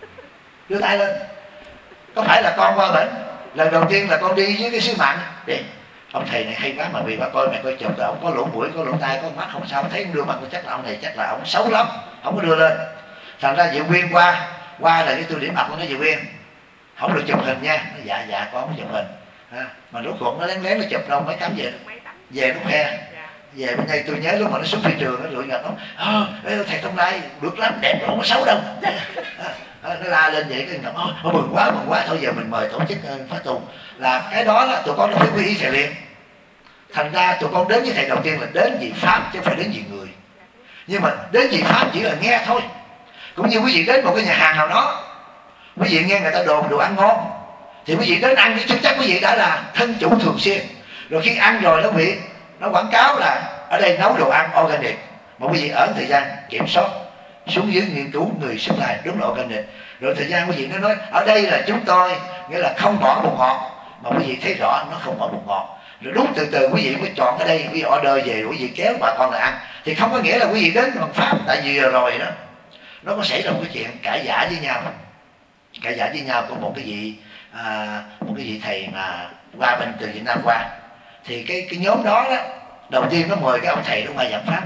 đưa tay lên. Có phải là con qua bển lần đầu tiên là con đi với cái sứ mạng đi, ông thầy này hay quá mà vì bà coi mày coi chụp rồi ông có lỗ mũi có lỗ tai có mắt không sao, thấy ông đưa mặt chắc là ông này chắc là ông xấu lắm, không có đưa lên. Thành ra Diệu Nguyên qua qua là cái tôi điểm mặt của nó, Diệu Nguyên không được chụp hình nha. Nó dạ dạ con không chụp hình à, mà lúc cuộc nó lén lén nó chụp đâu mấy tấm về về lúc he về bên đây. Tôi nhớ lúc mà nó xuống phi trường nó lụi ngập nó à, thầy Tông Lai được lắm, đẹp không có xấu đâu à, à, nó la lên vậy cái ngập oh, mừng quá mừng quá thôi giờ mình mời tổ chức uh, phát tùng là cái đó là tụi con nó phải quy y thầy liền. Thành ra tụi con đến với thầy đầu tiên là đến vì pháp chứ không phải đến vì người. Nhưng mà đến vì pháp chỉ là nghe thôi. Cũng như quý vị đến một cái nhà hàng nào đó, quý vị nghe người ta đồn đồ ăn ngon thì quý vị đến ăn thì chắc chắc quý vị đã là thân chủ thường xuyên. Rồi khi ăn rồi nó bị nó quảng cáo là ở đây nấu đồ ăn organic, mà quý vị ở thời gian kiểm soát xuống dưới nghiên cứu người xuất lại đúng là organic. Rồi thời gian quý vị nó nói ở đây là chúng tôi nghĩa là không bỏ bột ngọt, mà quý vị thấy rõ nó không bỏ bột ngọt. Rồi đúng từ từ quý vị mới chọn ở đây, quý vị order về quý vị kéo bà con là ăn. Thì không có nghĩa là quý vị đến bằng pháp, tại vì rồi đó nó có xảy ra một cái chuyện cãi vã với nhau cãi vã với nhau của một cái vị à, một cái vị thầy mà qua bên từ Việt Nam qua. Thì cái cái nhóm đó đó đầu tiên nó mời cái ông thầy đó qua giảng pháp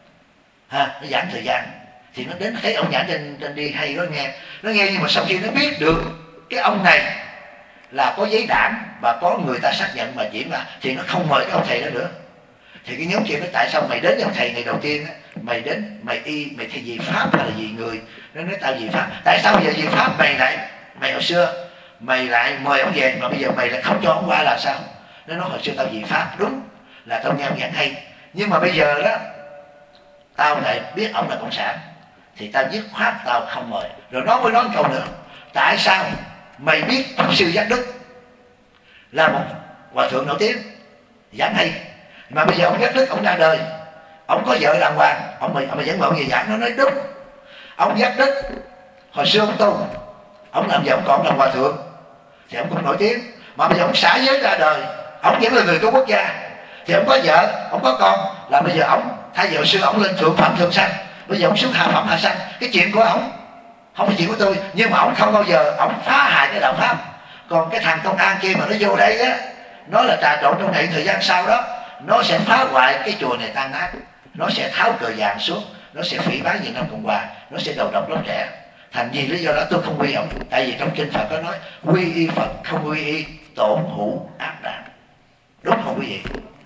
ha, nó giảng thời gian thì nó đến thấy ông giảng trên trên đi hay, nó nghe nó nghe nhưng mà sau khi nó biết được cái ông này là có giấy đảng và có người ta xác nhận mà chuyển là thì nó không mời cái ông thầy đó nữa. Thì cái nhóm chuyện nó tại sao mày đến với ông thầy ngày đầu tiên á, mày đến mày y mày thay vì pháp hay là vì người? Nó nói tao vì pháp. Tại sao giờ vì pháp mày lại mày hồi xưa mày lại mời ông về mà bây giờ mày lại không cho ông qua là sao? Nó nói hồi xưa tao vì pháp, đúng là tao nghe ông giảng hay, nhưng mà bây giờ đó tao lại biết ông là cộng sản thì tao dứt khoát tao không mời. Rồi nó mới nói một câu nữa, tại sao mày biết Pháp Sư Giác Đức là một hòa thượng nổi tiếng giảng hay mà bây giờ ông Giác Đức ông ra đời, ông có vợ đàng hoàng, ông mày mày vẫn mượn về giảng? Nó nói đúng, ông Giác Đức hồi xưa ông tu, ông làm vợ ông còn làm hòa thượng thì ông cũng nổi tiếng, mà bây giờ ông xả giới ra đời, ông vẫn là người của quốc gia thì ông có vợ ông có con, là bây giờ ông thay vợ xưa ông lên thượng phẩm thượng sanh, bây giờ ông xuống hạ phẩm hạ sanh. Cái chuyện của ông không phải chuyện của tôi, nhưng mà ông không bao giờ ông phá hại cái đạo pháp. Còn cái thằng công an kia mà nó vô đây á, nó là trà trộn trong này, thời gian sau đó nó sẽ phá hoại cái chùa này tan nát, nó sẽ tháo cờ vàng xuống, nó sẽ phỉ báng Việt Nam Cộng Hòa, nó sẽ đầu độc lớp trẻ. Thành vì lý do đó tôi không quy ông, tại vì trong kinh Phật có nói quy y Phật không quy y tổn hữu ác đạn, đúng không quý vị?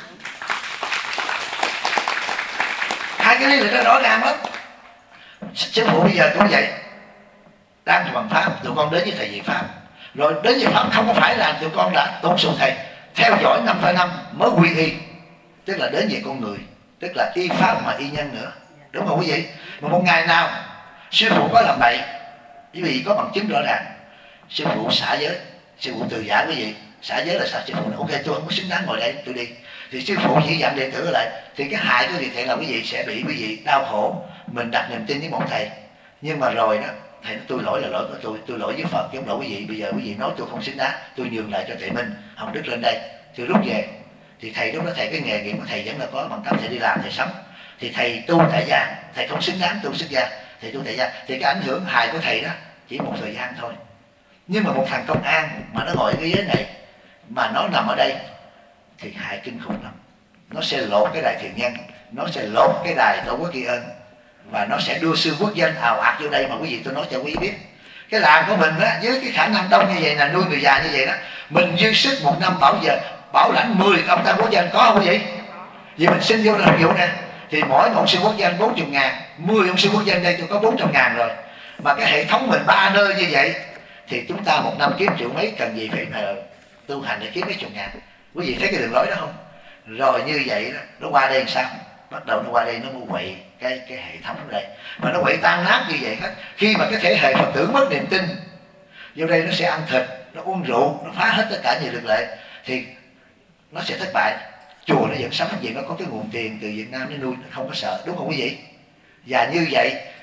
Hai cái lý này nó rõ ràng lắm. Sư phụ bây giờ cũng vậy, đang bằng pháp tụi con đến với thầy về pháp, rồi đến với pháp không có phải là tụi con đã tôn sùng thầy theo dõi năm phải năm mới quy y, tức là đến về con người, tức là y pháp mà y nhân nữa, đúng không quý vị? Mà một ngày nào sư phụ có làm bậy, quý vị có bằng chứng rõ ràng, sư phụ xả giới, sư phụ từ giả quý vị, xả giới là sao? Sư phụ nói ok tôi không có xứng đáng ngồi đây, tôi đi. Thì sư phụ chỉ dặn đệ tử lại, thì cái hại của việc thầy là quý vị sẽ bị quý vị đau khổ, mình đặt niềm tin với một thầy, nhưng mà rồi đó thầy nói tôi lỗi là lỗi của tôi, tôi lỗi với Phật chứ không lỗi quý vị. Bây giờ quý vị nói tôi không xứng đáng, tôi nhường lại cho thầy Minh Hồng Đức lên đây, tôi rút về. Thì thầy lúc đó thầy cái nghề nghiệp của thầy vẫn là có bằng cấp, thầy đi làm thầy sống, thì thầy tu tại gia, thầy không xứng đáng tu xuất gia, thầy tu tại gia, thì cái ảnh hưởng hại của thầy đó chỉ một thời gian thôi. Nhưng mà một thằng công an mà nó ngồi cái ghế này mà nó nằm ở đây thì hại kinh khủng lắm. Nó sẽ lột cái đài thiện nhân, nó sẽ lột cái đài tổ quốc tri ân, và nó sẽ đưa sư quốc danh ào ạt vô đây. Mà quý vị tôi nói cho quý vị biết, cái làng của mình á, với cái khả năng đông như vậy là nuôi người già như vậy đó, mình dư sức một năm bảo giờ bảo lãnh mười ông ta quốc danh, có không quý vị? Vì mình xin vô là vụ nè, thì mỗi một sư quốc danh bốn mươi ngàn, mười ông sư quốc danh đây tôi có bốn trăm ngàn rồi. Mà cái hệ thống mình ba nơi như vậy thì chúng ta một năm kiếm triệu mấy, cần gì phải mà tu hành để kiếm mấy chục ngàn. Quý vị thấy cái đường lối đó không? Rồi như vậy đó, nó qua đây làm sao? Bắt đầu nó qua đây nó mua quậy cái cái hệ thống này, mà nó quậy tan nát như vậy hết. Khi mà cái thể hệ Phật tử mất niềm tin, vô đây nó sẽ ăn thịt, nó uống rượu, nó phá hết tất cả nhiều luật lệ, thì nó sẽ thất bại. Chùa nó vẫn sống vì nó có cái nguồn tiền từ Việt Nam nó nuôi, nó không có sợ, đúng không quý vị? Và như vậy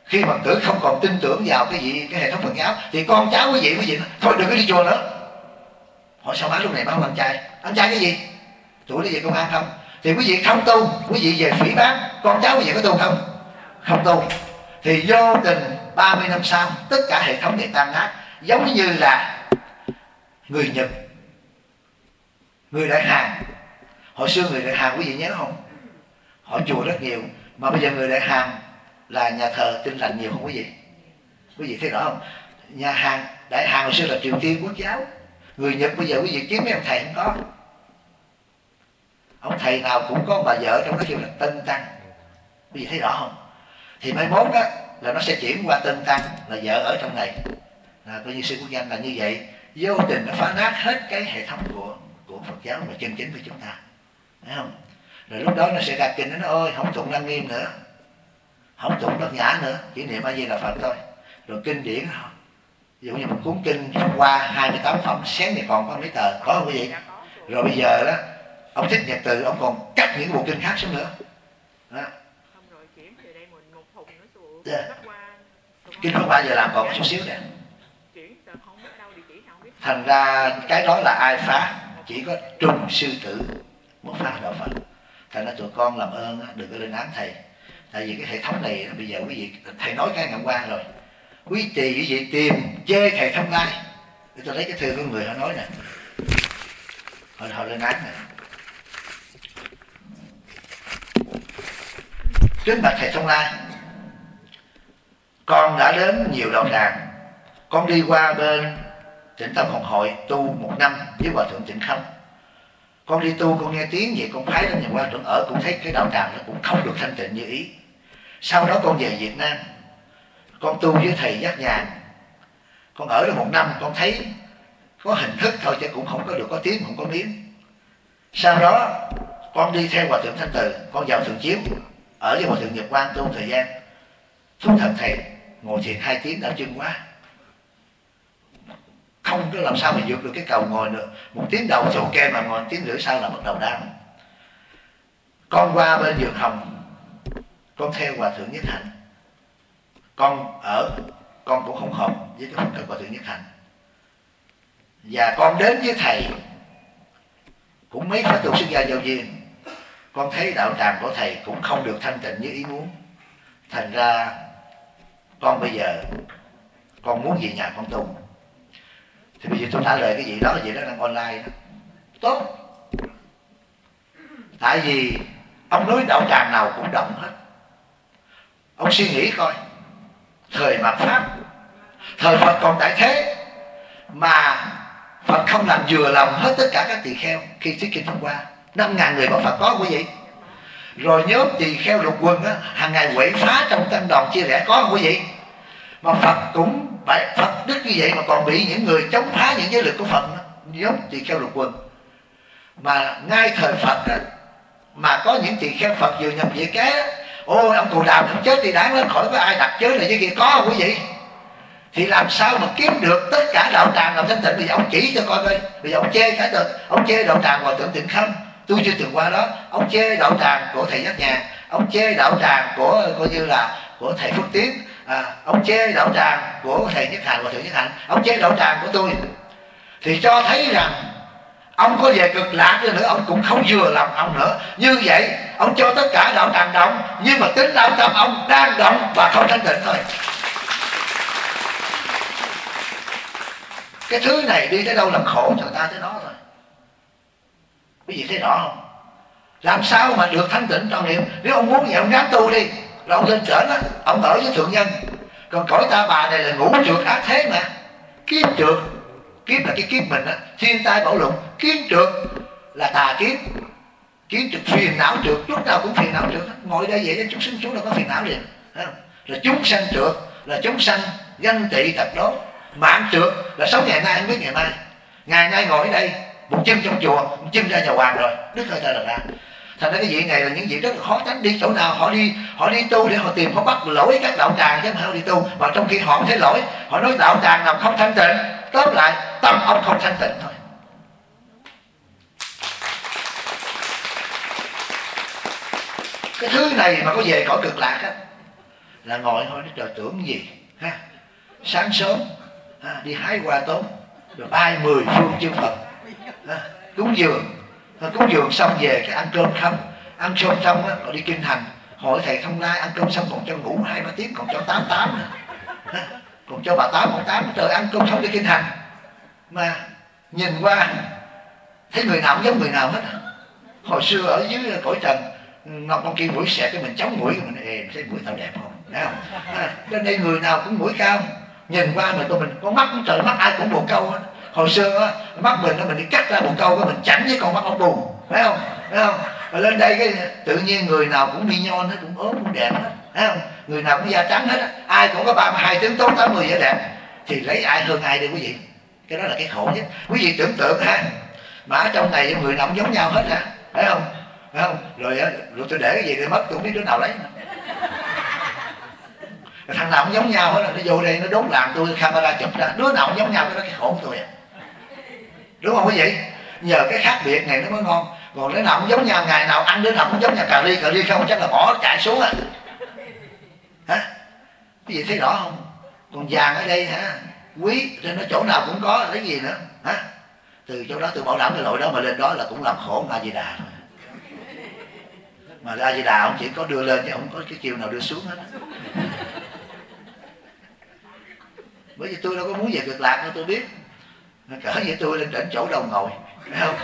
Khi mà tử không còn tin tưởng vào cái gì cái hệ thống Phật giáo thì con cháu quý vị quý vị thôi đừng có đi chùa nữa. Hỏi sao má lúc này má không ăn chay? Ăn chay cái gì? Tuổi đi về công an không? Thì quý vị không tu, quý vị về phỉ báng, con cháu quý vị có tu không? Không tu. Thì vô tình ba mươi năm sau tất cả hệ thống này tan nát, giống như là người Nhật, người Đại Hàn. Hồi xưa người Đại Hàn quý vị nhớ không? Họ chùa rất nhiều, mà bây giờ người Đại Hàn là nhà thờ Tin Lành nhiều không quý vị? Quý vị thấy rõ không? Nhà Hàn, Đại Hàn hồi xưa là Triều Tiên quốc giáo. Người Nhật bây giờ quý vị kiếm mấy ông thầy không có. Ông thầy nào cũng có bà vợ trong đó kêu là Tân Tăng. Quý vị thấy rõ không? Thì mai mốt á là nó sẽ chuyển qua Tân Tăng, là vợ ở trong này. Là coi như sư quốc danh là như vậy. Vô tình nó phá nát hết cái hệ thống của của Phật giáo mà chân chính của chúng ta. Thấy không? Rồi lúc đó nó sẽ ra kinh, nó nói ôi không tụng Lăng Nghiêm nữa, không tụng Bát Nhã nữa, chỉ niệm A Di Đà Phật thôi. Rồi kinh điển, ví dụ như một cuốn kinh qua hai mươi tám phẩm, sáng này còn có mấy tờ, có không quý vị? Rồi bây giờ đó ông Thích Nhật Từ ông còn cắt những bộ kinh khác xuống nữa đó. Yeah. Kinh Pháp Hoa giờ làm còn có chút xíu nè. Thành ra cái đó là ai phá? Chỉ có Trùng Sư Tử một phá đạo Phật. Thành ra tụi con làm ơn đừng có lên án thầy. Tại vì cái hệ thống này bây giờ quý vị, thầy nói cái ngàn quan rồi, quý trì quý vị tìm chê thầy Thông Lai. Để tôi lấy cái thư của người họ nói nè, họ, họ lên án nè. Kính bạch thầy Thông Lai, con đã đến nhiều đạo tràng, con đi qua bên Tịnh Tâm Học Hội tu một năm với Hòa Thượng Tịnh Không. Con đi tu con nghe tiếng vậy, con phái đến nhà quan trưởng ở cũng thấy cái đạo tràng nó cũng không được thanh tịnh như ý. Sau đó con về Việt Nam, con tu với thầy Giác Nhàn, con ở được một năm, con thấy có hình thức thôi chứ cũng không có được có tiếng, không có miếng. Sau đó con đi theo Hòa Thượng Thanh Từ, con vào Thượng Chiếu ở với Hòa Thượng Nhật Quang tu thời gian. Thú thật thầy ngồi thiền hai tiếng đã chưng quá, không có làm sao mà vượt được cái cầu ngồi nữa. Một tiếng đầu chầu kê mà ngồi tiếng rưỡi sau là bắt đầu đau. Con qua bên Vườn Hồng, con theo Hòa Thượng Nhất Hạnh, con ở, con cũng không hợp với cái phong cách Hòa Thượng Nhất Hạnh. Và con đến với thầy cũng mấy khóa tu xuất gia giao duyên, con thấy đạo tràng của thầy cũng không được thanh tịnh như ý muốn. Thành ra con bây giờ con muốn về nhà con tu. Thì bây giờ tôi trả lời cái gì đó, gì đó đang online đó. Tốt. Tại vì ông nói đạo tràng nào cũng động hết. Ông suy nghĩ coi, thời mạt Pháp, thời Phật còn tại thế mà Phật không làm vừa lòng hết tất cả các tỳ kheo khi thuyết kinh thông qua. Năm ngàn người bảo Phật có quý vị. Rồi nhóm tỳ kheo lục quân á, hàng ngày quậy phá trong tăng đoàn chia rẽ có không quý vị? Mà Phật cũng phải Phật đức như vậy mà còn bị những người chống phá những giới luật của Phật đó, nhóm tỳ kheo lục quân. Mà ngay thời Phật á, mà có những tỳ kheo Phật vừa nhập về cái ôi ông Cù Đàm không chết thì đáng lắm, khỏi có ai đặt giới này với kia có không quý vị? Thì làm sao mà kiếm được tất cả đạo tràng làm thanh tịnh? Bây giờ ông chỉ cho coi coi. Bây giờ ông chê cái được, ông chê đạo tràng Hòa Thượng Tịnh Không, tôi chưa từng qua đó. Ông chê đạo tràng của thầy Giác Nhàn, ông chê đạo tràng của coi như là của thầy Phước Tiến, à, ông chê đạo tràng của thầy Nhất Hạnh, Hòa Thượng Nhất Hạnh, ông chê đạo tràng của tôi. Thì cho thấy rằng ông có về Cực Lạc nữa ông cũng không vừa lòng ông nữa. Như vậy ông cho tất cả đạo tràng động, nhưng mà tính đạo tâm ông đang động và không thanh tịnh thôi. Cái thứ này đi tới đâu làm khổ cho người ta tới đó rồi. Quý vị thấy rõ không? Làm sao mà được thanh tịnh trong niệm? Nếu ông muốn vậy ông ráng tu đi, rồi ông lên trển á, ông ở với thượng nhân. Còn cõi ta bà này là ngũ trượt ác thế mà. Kiếp trượt, kiếp là cái kiếp mình á, thiên tai bão lục. Kiếp trượt là tà kiếp, kiếp trượt phiền não trượt, lúc nào cũng phiền não trượt. Ngồi đây vậy chúng sinh chúng đâu có phiền não liền. Rồi chúng sanh trượt là chúng sanh ganh tị tật đố. Mạng trượt là sống ngày nay không biết ngày mai. Ngày nay ngồi ở đây, một chân trong chùa, một chân ra nhà hoàng rồi, đứt hơi ta là ra. Thành ra cái vị này là những vị rất là khó tránh. Đi chỗ nào họ đi họ đi tu để họ tìm, họ bắt lỗi các đạo tràng chứ không phải đi tu. Mà trong khi họ không thấy lỗi, họ nói đạo tràng nào không thanh tịnh, tóm lại tâm ông không thanh tịnh thôi. Cái thứ này mà có về cõi Cực Lạc á, là ngồi thôi, nó trời tưởng gì ha. Sáng sớm ha, đi hái hoa tốn rồi ai mười phương chư Phật ha, cúng dường ha, cúng dường xong về cái ăn cơm không, ăn cơm xong á rồi đi kinh hành, hỏi thầy Thông Lai ăn cơm xong còn cho ngủ hai ba tiếng, còn cho tám tám nữa ha, còn cho bà tám một tám, trời ăn cơm xong đi kinh hành. Mà nhìn qua thấy người nào cũng giống người nào hết. Hồi xưa ở dưới cõi trần, Ngọc con kia mũi xẹt cái mình chống mũi, mình ê thấy mũi tao đẹp không, thấy không? À, trên đây người nào cũng mũi cao, nhìn qua mà tụi mình có mắt, trời mắt ai cũng bồ câu hết. Hồi xưa á, mắt mình á, mình đi cắt ra bồ câu cái mình chảnh với con mắt ốc bù, thấy không? Thấy không? Mà lên đây cái tự nhiên người nào cũng mi nhon hết, cũng ốm cũng đẹp hết, thấy không? Người nào cũng da trắng hết, ai cũng có ba mươi hai tướng tốt tám mươi vẻ đẹp, thì lấy ai hơn ai đi quý vị? Cái đó là cái khổ nhất. Quý vị tưởng tượng ha, mà ở trong này người nào cũng giống nhau hết hả? Thấy không? Thấy không? Rồi, rồi tôi để cái gì để mất, tôi không biết đứa nào lấy nữa. Thằng nào cũng giống nhau hết, nó vô đây nó đốn làng tôi camera chụp ra, đứa nào cũng giống nhau, cái đó cái khổ của tôi à. Đúng không quý vị? Nhờ cái khác biệt này nó mới ngon. Còn đứa nào cũng giống nhau, ngày nào ăn đứa nào cũng giống nhau, cà ri cà ri không chắc là bỏ chạy xuống á. Hả? Quý vị thấy rõ không? Còn vàng ở đây hả? Quý trên nó chỗ nào cũng có, lấy gì nữa hả? Từ chỗ đó tôi bảo đảm cái lỗi đó mà lên đó là cũng làm khổ A Di Đà thôi. Mà A Di Đà ông chỉ có đưa lên chứ không có cái chiều nào đưa xuống hết. Bởi vì tôi đâu có muốn về Cực Lạc đâu, tôi biết. Cỡ như tôi lên đỉnh chỗ đầu ngồi, thấy không?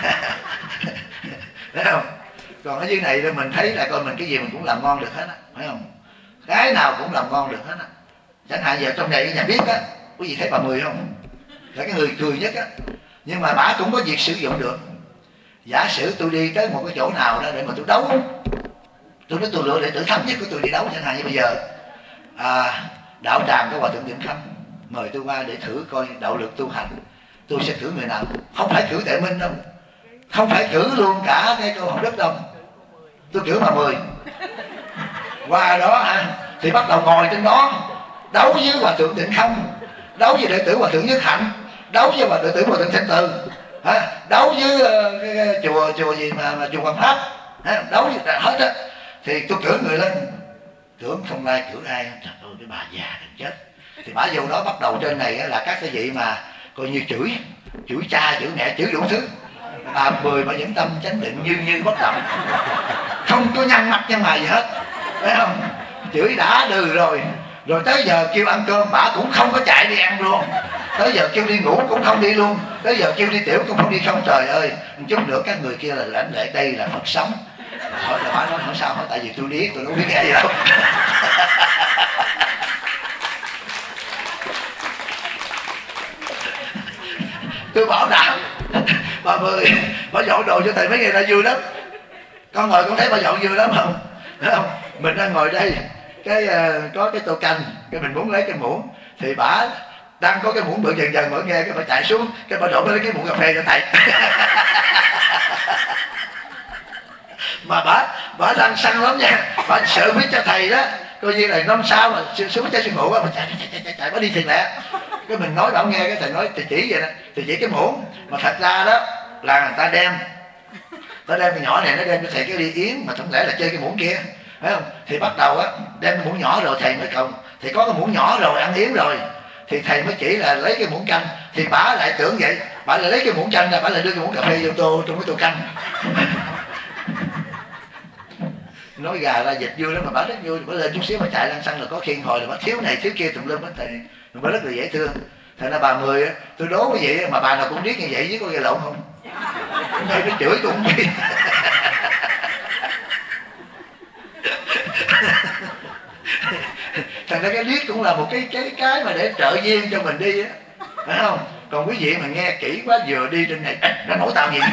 Thấy không? Còn ở dưới này thì mình thấy là coi mình cái gì mình cũng làm ngon được hết á, phải không? Cái nào cũng làm ngon được hết á. Chẳng hạn giờ trong này nhà biết á, quý vị thấy bà Mười không? Là cái người cười nhất á. Nhưng mà bà cũng có việc sử dụng được. Giả sử tôi đi tới một cái chỗ nào đó để mà tôi đấu, tôi nói tôi lựa đệ tử thấp nhất của tôi đi đấu, chẳng hạn như bây giờ à, đạo tràng có Hòa Thượng Định Khâm mời tôi qua để thử coi đạo lực tu hành, tôi sẽ thử người nào? Không phải thử Tệ Minh đâu, không phải thử luôn cả cái câu Hồng Đức đâu, tôi thử bà Mười. Qua đó ha, thì bắt đầu ngồi trên đó đấu với Hòa Thượng Định Khâm, đấu với đệ tử Hòa Thượng Nhất Hạnh, đấu với đệ tử Hòa Thượng Thanh Từ, ha, đấu với uh, cái, cái, chùa chùa gì mà, mà chùa Hoàng Pháp, ha, đấu với hết á. Thì tôi cử người lên, tưởng Thông Lai cử ai? Trời ơi, cái bà già gần chết. Thì bà vô đó bắt đầu trên này là các cái vị mà coi như chửi, chửi cha, chửi mẹ, chửi đủ thứ. Bà Mười bà vẫn tâm chánh định như như bất động, không có nhăn mặt nhăn mày gì hết, thấy không? Chửi đã đừ rồi, rồi tới giờ kêu ăn cơm bà cũng không có chạy đi ăn luôn, tới giờ kêu đi ngủ cũng không đi luôn, tới giờ kêu đi tiểu cũng không đi không. Trời ơi, một chút nữa các người kia là lãnh lệ đây là Phật sống. Hỏi là bà nói hỏi sao? Hỏi tại vì tôi biết, tôi đâu biết nghe gì đâu. Tôi bảo đảm bà Mười bà dọn đồ cho thầy mấy ngày nay vui lắm. Con ngồi con thấy bà dọn vui lắm không? Thấy không? Mình đang ngồi đây, cái uh, có cái tô canh, cái mình muốn lấy cái muỗng, thì bà đang có cái muỗng bự dần dần mở nghe, cái bà chạy xuống, cái bà đổ lấy cái muỗng cà phê cho thầy. Mà bà bà đang săn lắm nha, bà sợ biết cho thầy đó, coi như là năm sau mà xuống trái sư ngủ á, bà chạy chạy chạy chạy, chạy bà đi thiền lẹ. Cái mình nói bảo nghe, cái thầy nói thầy chỉ vậy đó, thầy chỉ cái muỗng, mà thật ra đó là người ta đem, ta đem cái nhỏ này nó đem cho thầy cái ly yến, mà không lẽ là chơi cái muỗng kia, phải không? Thì bắt đầu á đem cái muỗng nhỏ rồi thầy mới cầu, thì có cái muỗng nhỏ rồi ăn yến rồi, thì thầy mới chỉ là lấy cái muỗng canh, thì bà lại tưởng vậy, bà lại lấy cái muỗng canh ra, bà lại đưa cái muỗng cà phê vô tô trong cái tô canh. Nói gà ra dịch vui lắm, mà bà rất vui, bà lên chút xíu bà chạy lăn xăng là có khiên hồi, là bà thiếu này thiếu kia tùm lum hết, thầy bà rất là dễ thương. Thành ra bà Mười tôi đố cái vậy mà bà nào cũng biết như vậy chứ có gây lộn không? Ngay nó chửi tôi không biết. Thành ra cái liếc cũng là một cái cái cái mà để trợ duyên cho mình đi á, phải không? Còn quý vị mà nghe kỹ quá vừa đi trên này nó nổi tao gì?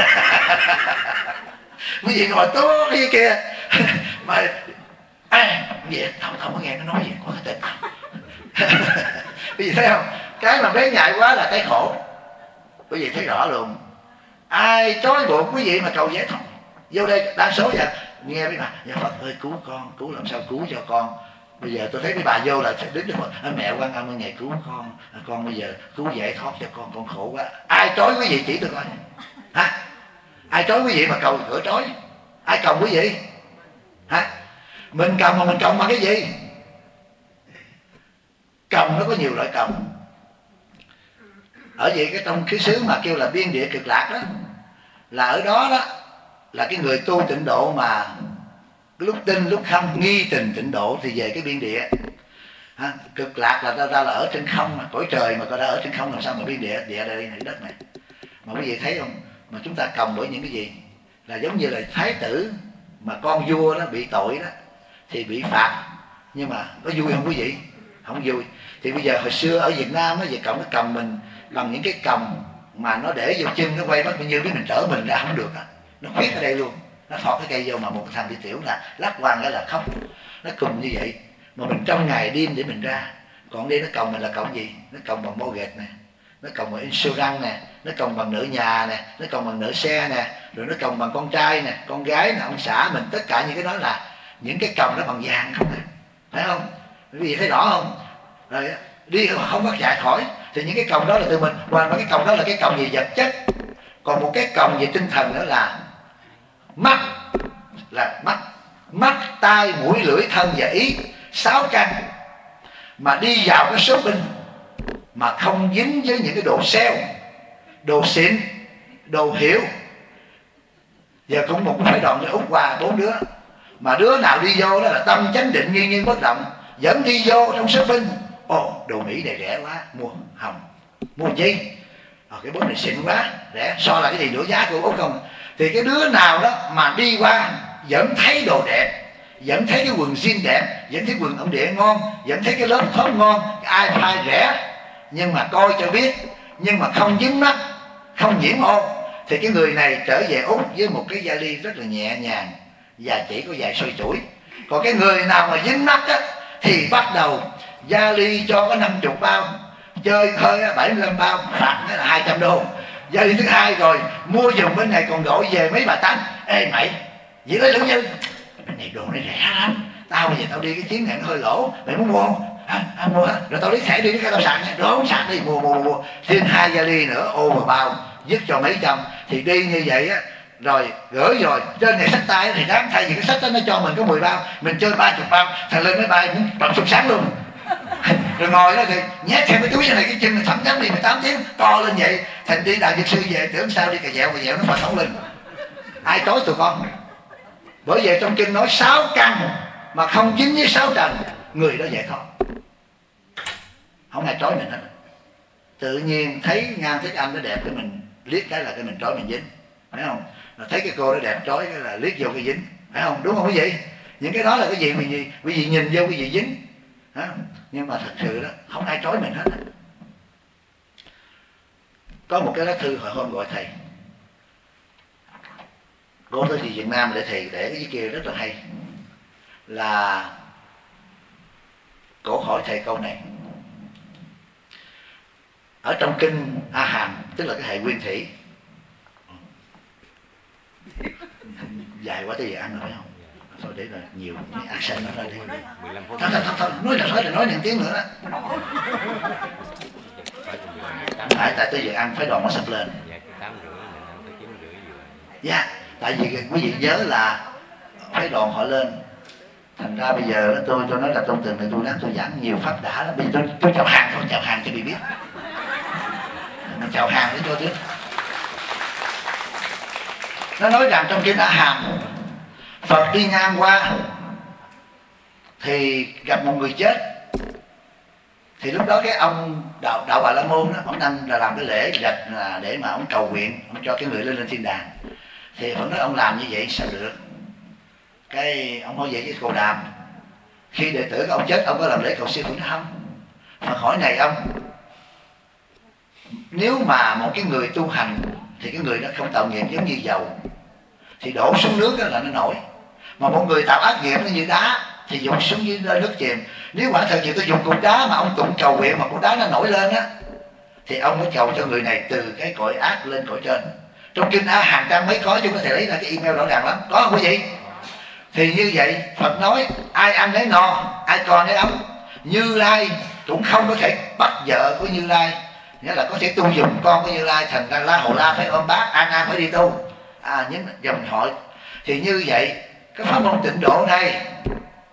Quý vị ngồi tốt đi kìa mà à, vậy không không có nghe nó nói gì có cái tình. Quý vị thấy không? Cái mà bé nhại quá là cái khổ. Quý vị thấy rõ luôn. Ai trói buộc quý vị mà cầu giải thoát vô đây đa số vậy nghe mấy bà dạ Phật ơi cứu con, cứu làm sao cứu cho con. Bây giờ tôi thấy mấy bà vô là đứng được mẹ Quan Âm ơi ngày cứu con, con bây giờ cứu giải thoát cho con, con khổ quá. Ai trói quý vị chỉ tôi coi hả? Ai trói quý vị mà cầu cửa trói? Ai cầu quý vị hả? Mình cầm mà mình cầm bằng cái gì? Cầm nó có nhiều loại cầm. Ở vậy cái trong cái xứ mà kêu là biên địa cực lạc đó, là ở đó đó là cái người tu tịnh độ mà lúc tin lúc không nghi tình tịnh độ thì về cái biên địa. Ha, cực lạc là ta, ta là ở trên không mà, cõi trời mà ta đã ở trên không, làm sao mà biên địa, địa đây này đất này. Mà quý vị thấy không, mà chúng ta cầm bởi những cái gì? Là giống như là thái tử mà con vua đó bị tội đó thì bị phạt, nhưng mà có vui không quý vị? Không vui. Thì bây giờ hồi xưa ở Việt Nam á, về cầm nó cầm mình bằng những cái cầm mà nó để vô chân, nó quay mắt như biết mình trở mình ra không được á, nó khuyết ở đây luôn, nó thọt cái cây vô mà một thằng đi tiểu là lắc quăng cái là khóc, nó cùng như vậy. Mà mình trong ngày đêm để mình ra, còn đây nó cầm mình là cầm gì? Nó cầm bằng mortgage nè, nó cầm bằng insurance nè, nó cầm bằng nợ nhà nè, nó cầm bằng nợ xe nè, rồi nó cầm bằng con trai nè, con gái nè, ông xã mình, tất cả những cái đó là những cái cầm nó bằng vàng không à, phải không? Quý vị thấy rõ không? Rồi đi không bắt chạy khỏi. Thì những cái cầm đó là từ mình, và cái cầm đó là cái cầm về vật chất. Còn một cái cầm về tinh thần nữa là mắt, là mắt, mắt, tai, mũi, lưỡi, thân và ý, sáu căn. Mà đi vào cái shopping mà không dính với những cái đồ sale, đồ xịn, đồ hiệu. Giờ cũng một phải đoạn cho út qua bốn đứa, mà đứa nào đi vô đó là tâm chánh định nghiêng nghiêng bất động, vẫn đi vô trong shopping. Ồ, đồ Mỹ này rẻ quá, mua hồng, mua gì? À, cái bốt này xịn quá, rẻ, so là cái gì nữa giá của út không? Thì cái đứa nào đó mà đi qua vẫn thấy đồ đẹp, vẫn thấy cái quần jean đẹp, vẫn thấy quần ống địa ngon, vẫn thấy cái lớp top ngon, cái iPad rẻ, nhưng mà coi cho biết, nhưng mà không dính mắt, không nhiễm ô, thì cái người này trở về Úc với một cái vali rất là nhẹ nhàng và chỉ có vài xôi chuỗi. Còn cái người nào mà dính mắt á, thì bắt đầu vali cho có năm mươi bao, chơi hơi bảy mươi lăm bao, phạt cái là hai trăm đô. Vali thứ hai rồi mua dùng bên này còn gọi về mấy bà tánh: ê mày, vậy đó Lữ Như, bên này đồ này rẻ lắm, tao bây giờ tao đi cái chuyến này nó hơi lỗ, mày muốn mua không? À, à, mua hả? Rồi tao lấy thẻ đi cái tao sạc nha, đó sạc đi, mua mua mua, thêm hai vali nữa, ô mà bao, dứt cho mấy trăm. Thì đi như vậy á, rồi gửi rồi trên này sách tay thì đáng thay vì cái sách đó nó cho mình có mười bao, mình chơi ba chục bao, thằng lên máy bay cũng bật sụp sáng luôn. Rồi ngồi đó thì nhét thêm cái túi như này, cái chân này thấm nhắm đi mười tám tiếng to lên vậy. Thành đi đại dược sư về tưởng sao đi cà dẹo cà dẹo nó phật không lên, ai trói tụi con? Bởi vậy trong kinh nói sáu căn mà không dính với sáu trần, người đó giải thoát, không ai trói mình hết. Tự nhiên thấy Ngan Thích Anh nó đẹp cái mình liếc cái là cái mình trói mình dính, phải không? Rồi thấy cái cô nó đẹp trói cái là liếc vô cái dính, phải không? Đúng không quý vị? Những cái đó là cái gì quý vị, quý vị nhìn vô cái gì dính. Đó. Nhưng mà thật sự đó không ai trói mình hết. Có một cái lá thư hồi hôm gọi thầy, cô tới thì Việt Nam để thầy để cái kia rất là hay, là cổ hỏi thầy câu này. Ở trong kinh A Hàm, tức là cái hệ nguyên thủy, dài quá tới giờ ăn rồi phải không? Thôi để là nhiều cái action nó ra đi. Thôi thôi thôi, nói là thôi, là nói một tiếng nữa đó. Tại tại tới giờ ăn phải đoạn nó sập lên. Dạ, tại vì quý vị nhớ là phải đoạn họ lên. Thành ra bây giờ đó, tôi tôi nói là trong tuần này tôi đang tôi giảng nhiều pháp đã lắm. Bây giờ tôi, tôi chào hàng thôi, chào hàng cho bị biết. Mình chào hàng để cho biết. Nó nói rằng trong kinh A Hàm, Phật đi ngang qua thì gặp một người chết. Thì lúc đó cái ông đạo, đạo Bà La Môn đó, ông đang là làm cái lễ gạch là để mà ông cầu nguyện, ông cho cái người lên lên thiên đàng. Thì Phật nói ông làm như vậy sao được? Cái ông hỏi vậy với Cô Đàm, khi đệ tử của ông chết ông có làm lễ cầu siêu cũng không? Phật hỏi này ông, nếu mà một cái người tu hành thì cái người đó không tạo nghiệp giống như dầu thì đổ xuống nước đó là nó nổi, mà một người tạo ác nghiệp nó như đá thì dùng xuống dưới nước chìm. Nếu quả thật sự tôi dùng cục đá mà ông tụng cầu nguyện mà cục đá nó nổi lên á, thì ông mới cầu cho người này từ cái cõi ác lên cõi trên. Trong kinh A Hàm trang mấy có, chúng có thể lấy ra cái email rõ ràng lắm, có không quý vị? Thì như vậy Phật nói ai ăn nấy no, ai còn nấy ấm. Như Lai cũng không có thể bắt vợ của Như Lai, nghĩa là có thể tu dùng con của Như Lai, thành ra La Hầu La phải ôm bác, An An phải đi tu, à những dòng họ. Thì như vậy cái pháp môn tịnh độ này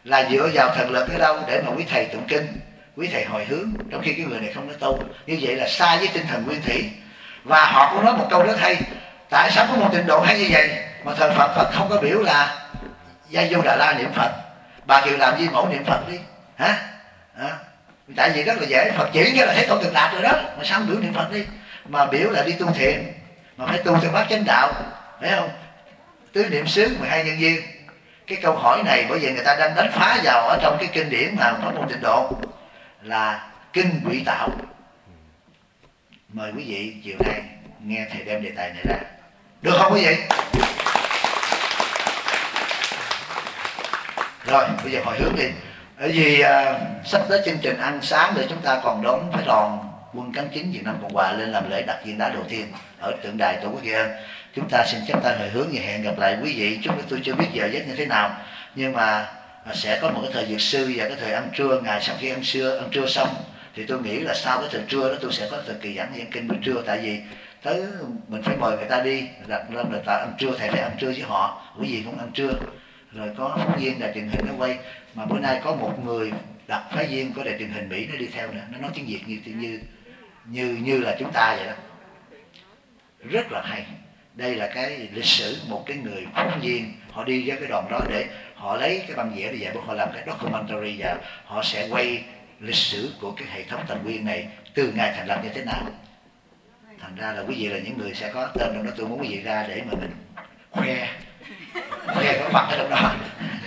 là dựa vào thần lực ở đâu để mà quý thầy tụng kinh, quý thầy hồi hướng, trong khi cái người này không có tu. Như vậy là sai với tinh thần nguyên thủy. Và họ cũng nói một câu rất hay: tại sao có một trình độ hay như vậy mà thờ Phật, Phật không có biểu là Gia Vô Đà La niệm Phật, bà Kiều làm Di Mẫu niệm Phật đi hả? À, tại vì rất là dễ, Phật chỉ cái là thấy Tổ Cực Lạc rồi đó, mà sao biểu niệm Phật đi, mà biểu là đi tu thiện, mà phải tu theo bát chánh đạo, phải không? Tứ niệm xứ, mười hai nhân duyên. Cái câu hỏi này bởi vì người ta đang đánh phá vào ở trong cái kinh điển mà có một trình độ là kinh quỷ tạo. Mời quý vị chiều nay nghe thầy đem đề tài này ra, được không quý vị? Rồi bây giờ hồi hướng đi. Bởi vì uh, sắp tới chương trình ăn sáng để chúng ta còn đón phái đoàn quân cán chính Việt Nam Cộng Hòa lên làm lễ đặt viên đá đầu tiên ở tượng đài Tổ quốc Ghi Ơn. Chúng ta xin chắp tay hồi hướng và hẹn gặp lại quý vị. Chúng tôi chưa biết giờ giấc như thế nào, nhưng mà sẽ có một cái thời dược sư và cái thời ăn trưa. Ngày sau khi ăn trưa ăn trưa xong thì tôi nghĩ là sau cái thời trưa đó tôi sẽ có thời kỳ giảng giảng kinh buổi trưa, tại vì tới mình phải mời người ta đi đặt lên người ta ăn trưa, thầy phải ăn trưa với họ, quý vị cũng ăn trưa. Rồi có phóng viên đài truyền hình nó quay, mà bữa nay có một người đặc phái viên của đài truyền hình Mỹ nó đi theo nữa, nó nói tiếng Việt như như như như là chúng ta vậy đó, rất là hay. Đây là cái lịch sử một cái người phóng viên, họ đi với cái đoàn đó để họ lấy cái băng vẽ để dạy, họ làm cái documentary và họ sẽ quay lịch sử của cái hệ thống thần nguyên này từ ngày thành lập như thế nào. Thành ra là quý vị là những người sẽ có tên trong đó. Tôi muốn quý vị ra để mà mình khoe khoe có mặt ở trong đó.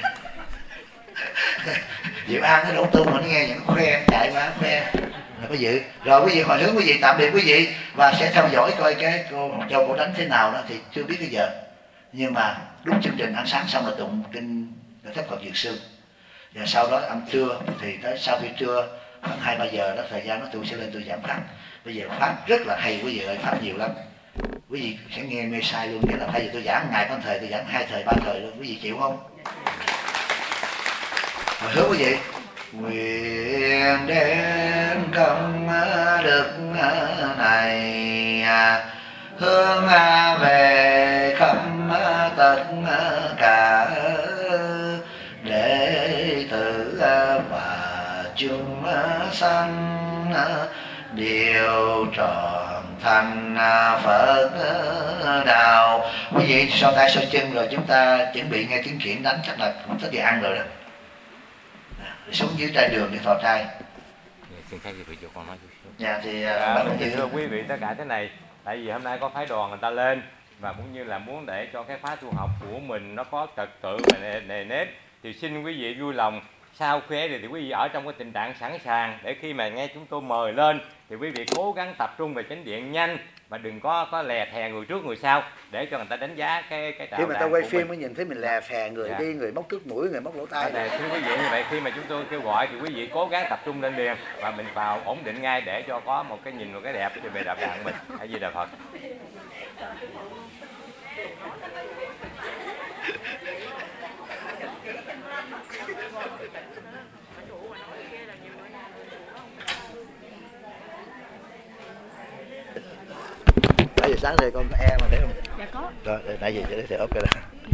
Diệu An nó đổ tu mà nó nghe những khoe chạy qua khoe là có dự. Rồi quý vị hồi hướng quý vị tạm biệt quý vị và sẽ theo dõi coi cái cô Châu cổ đánh thế nào đó thì chưa biết cái giờ, nhưng mà đúng chương trình ăn sáng xong là tụng kinh Thất Phật Dược Sư, và sau đó ăn trưa thì tới sau khi trưa khoảng hai ba giờ đó thời gian đó tôi sẽ lên tôi giảng pháp. Bây giờ pháp rất là hay quý vị ơi, pháp nhiều lắm, quý vị sẽ nghe mê sai luôn. Nghĩa là thay vì tôi giảng ngày con thời tôi giảng hai thời ba thời luôn, quý vị chịu không? Hồi hướng quý vị nguyện đến công đức này hướng về khắp tất cả đệ tử và chúng sanh đều trọn thành Phật đạo. Quý vị so tay so chân rồi chúng ta chuẩn bị nghe tiếng kiển đánh, chắc là cũng tới giờ ăn rồi đó. Xuống dưới trai đường để thọ trai. Xin phép quý vị con nói chút xíu. Dạ thì à, thưa quý vị tất cả thế này, tại vì hôm nay có phái đoàn người ta lên và cũng như là muốn để cho cái khóa tu học của mình nó có trật tự và nề, nề nếp, thì xin quý vị vui lòng sau khi thì quý vị ở trong cái tình trạng sẵn sàng để khi mà nghe chúng tôi mời lên thì quý vị cố gắng tập trung về chánh điện nhanh mà đừng có có lè thè người trước người sau để cho người ta đánh giá cái cái đạo. Khi mà ta quay phim mới nhìn thấy mình lè phè người, dạ, đi, người móc trước mũi, người móc lỗ tai. Này, thưa quý vị như vậy, khi mà chúng tôi kêu gọi thì quý vị cố gắng tập trung lên liền và mình vào ổn định ngay để cho có một cái nhìn một cái đẹp về đạo đàn của mình. A Di Đà Phật. Nãy giờ sáng nay con có e mà thấy không? Dạ có. Rồi, nãy giờ để thầy ốp cái đó.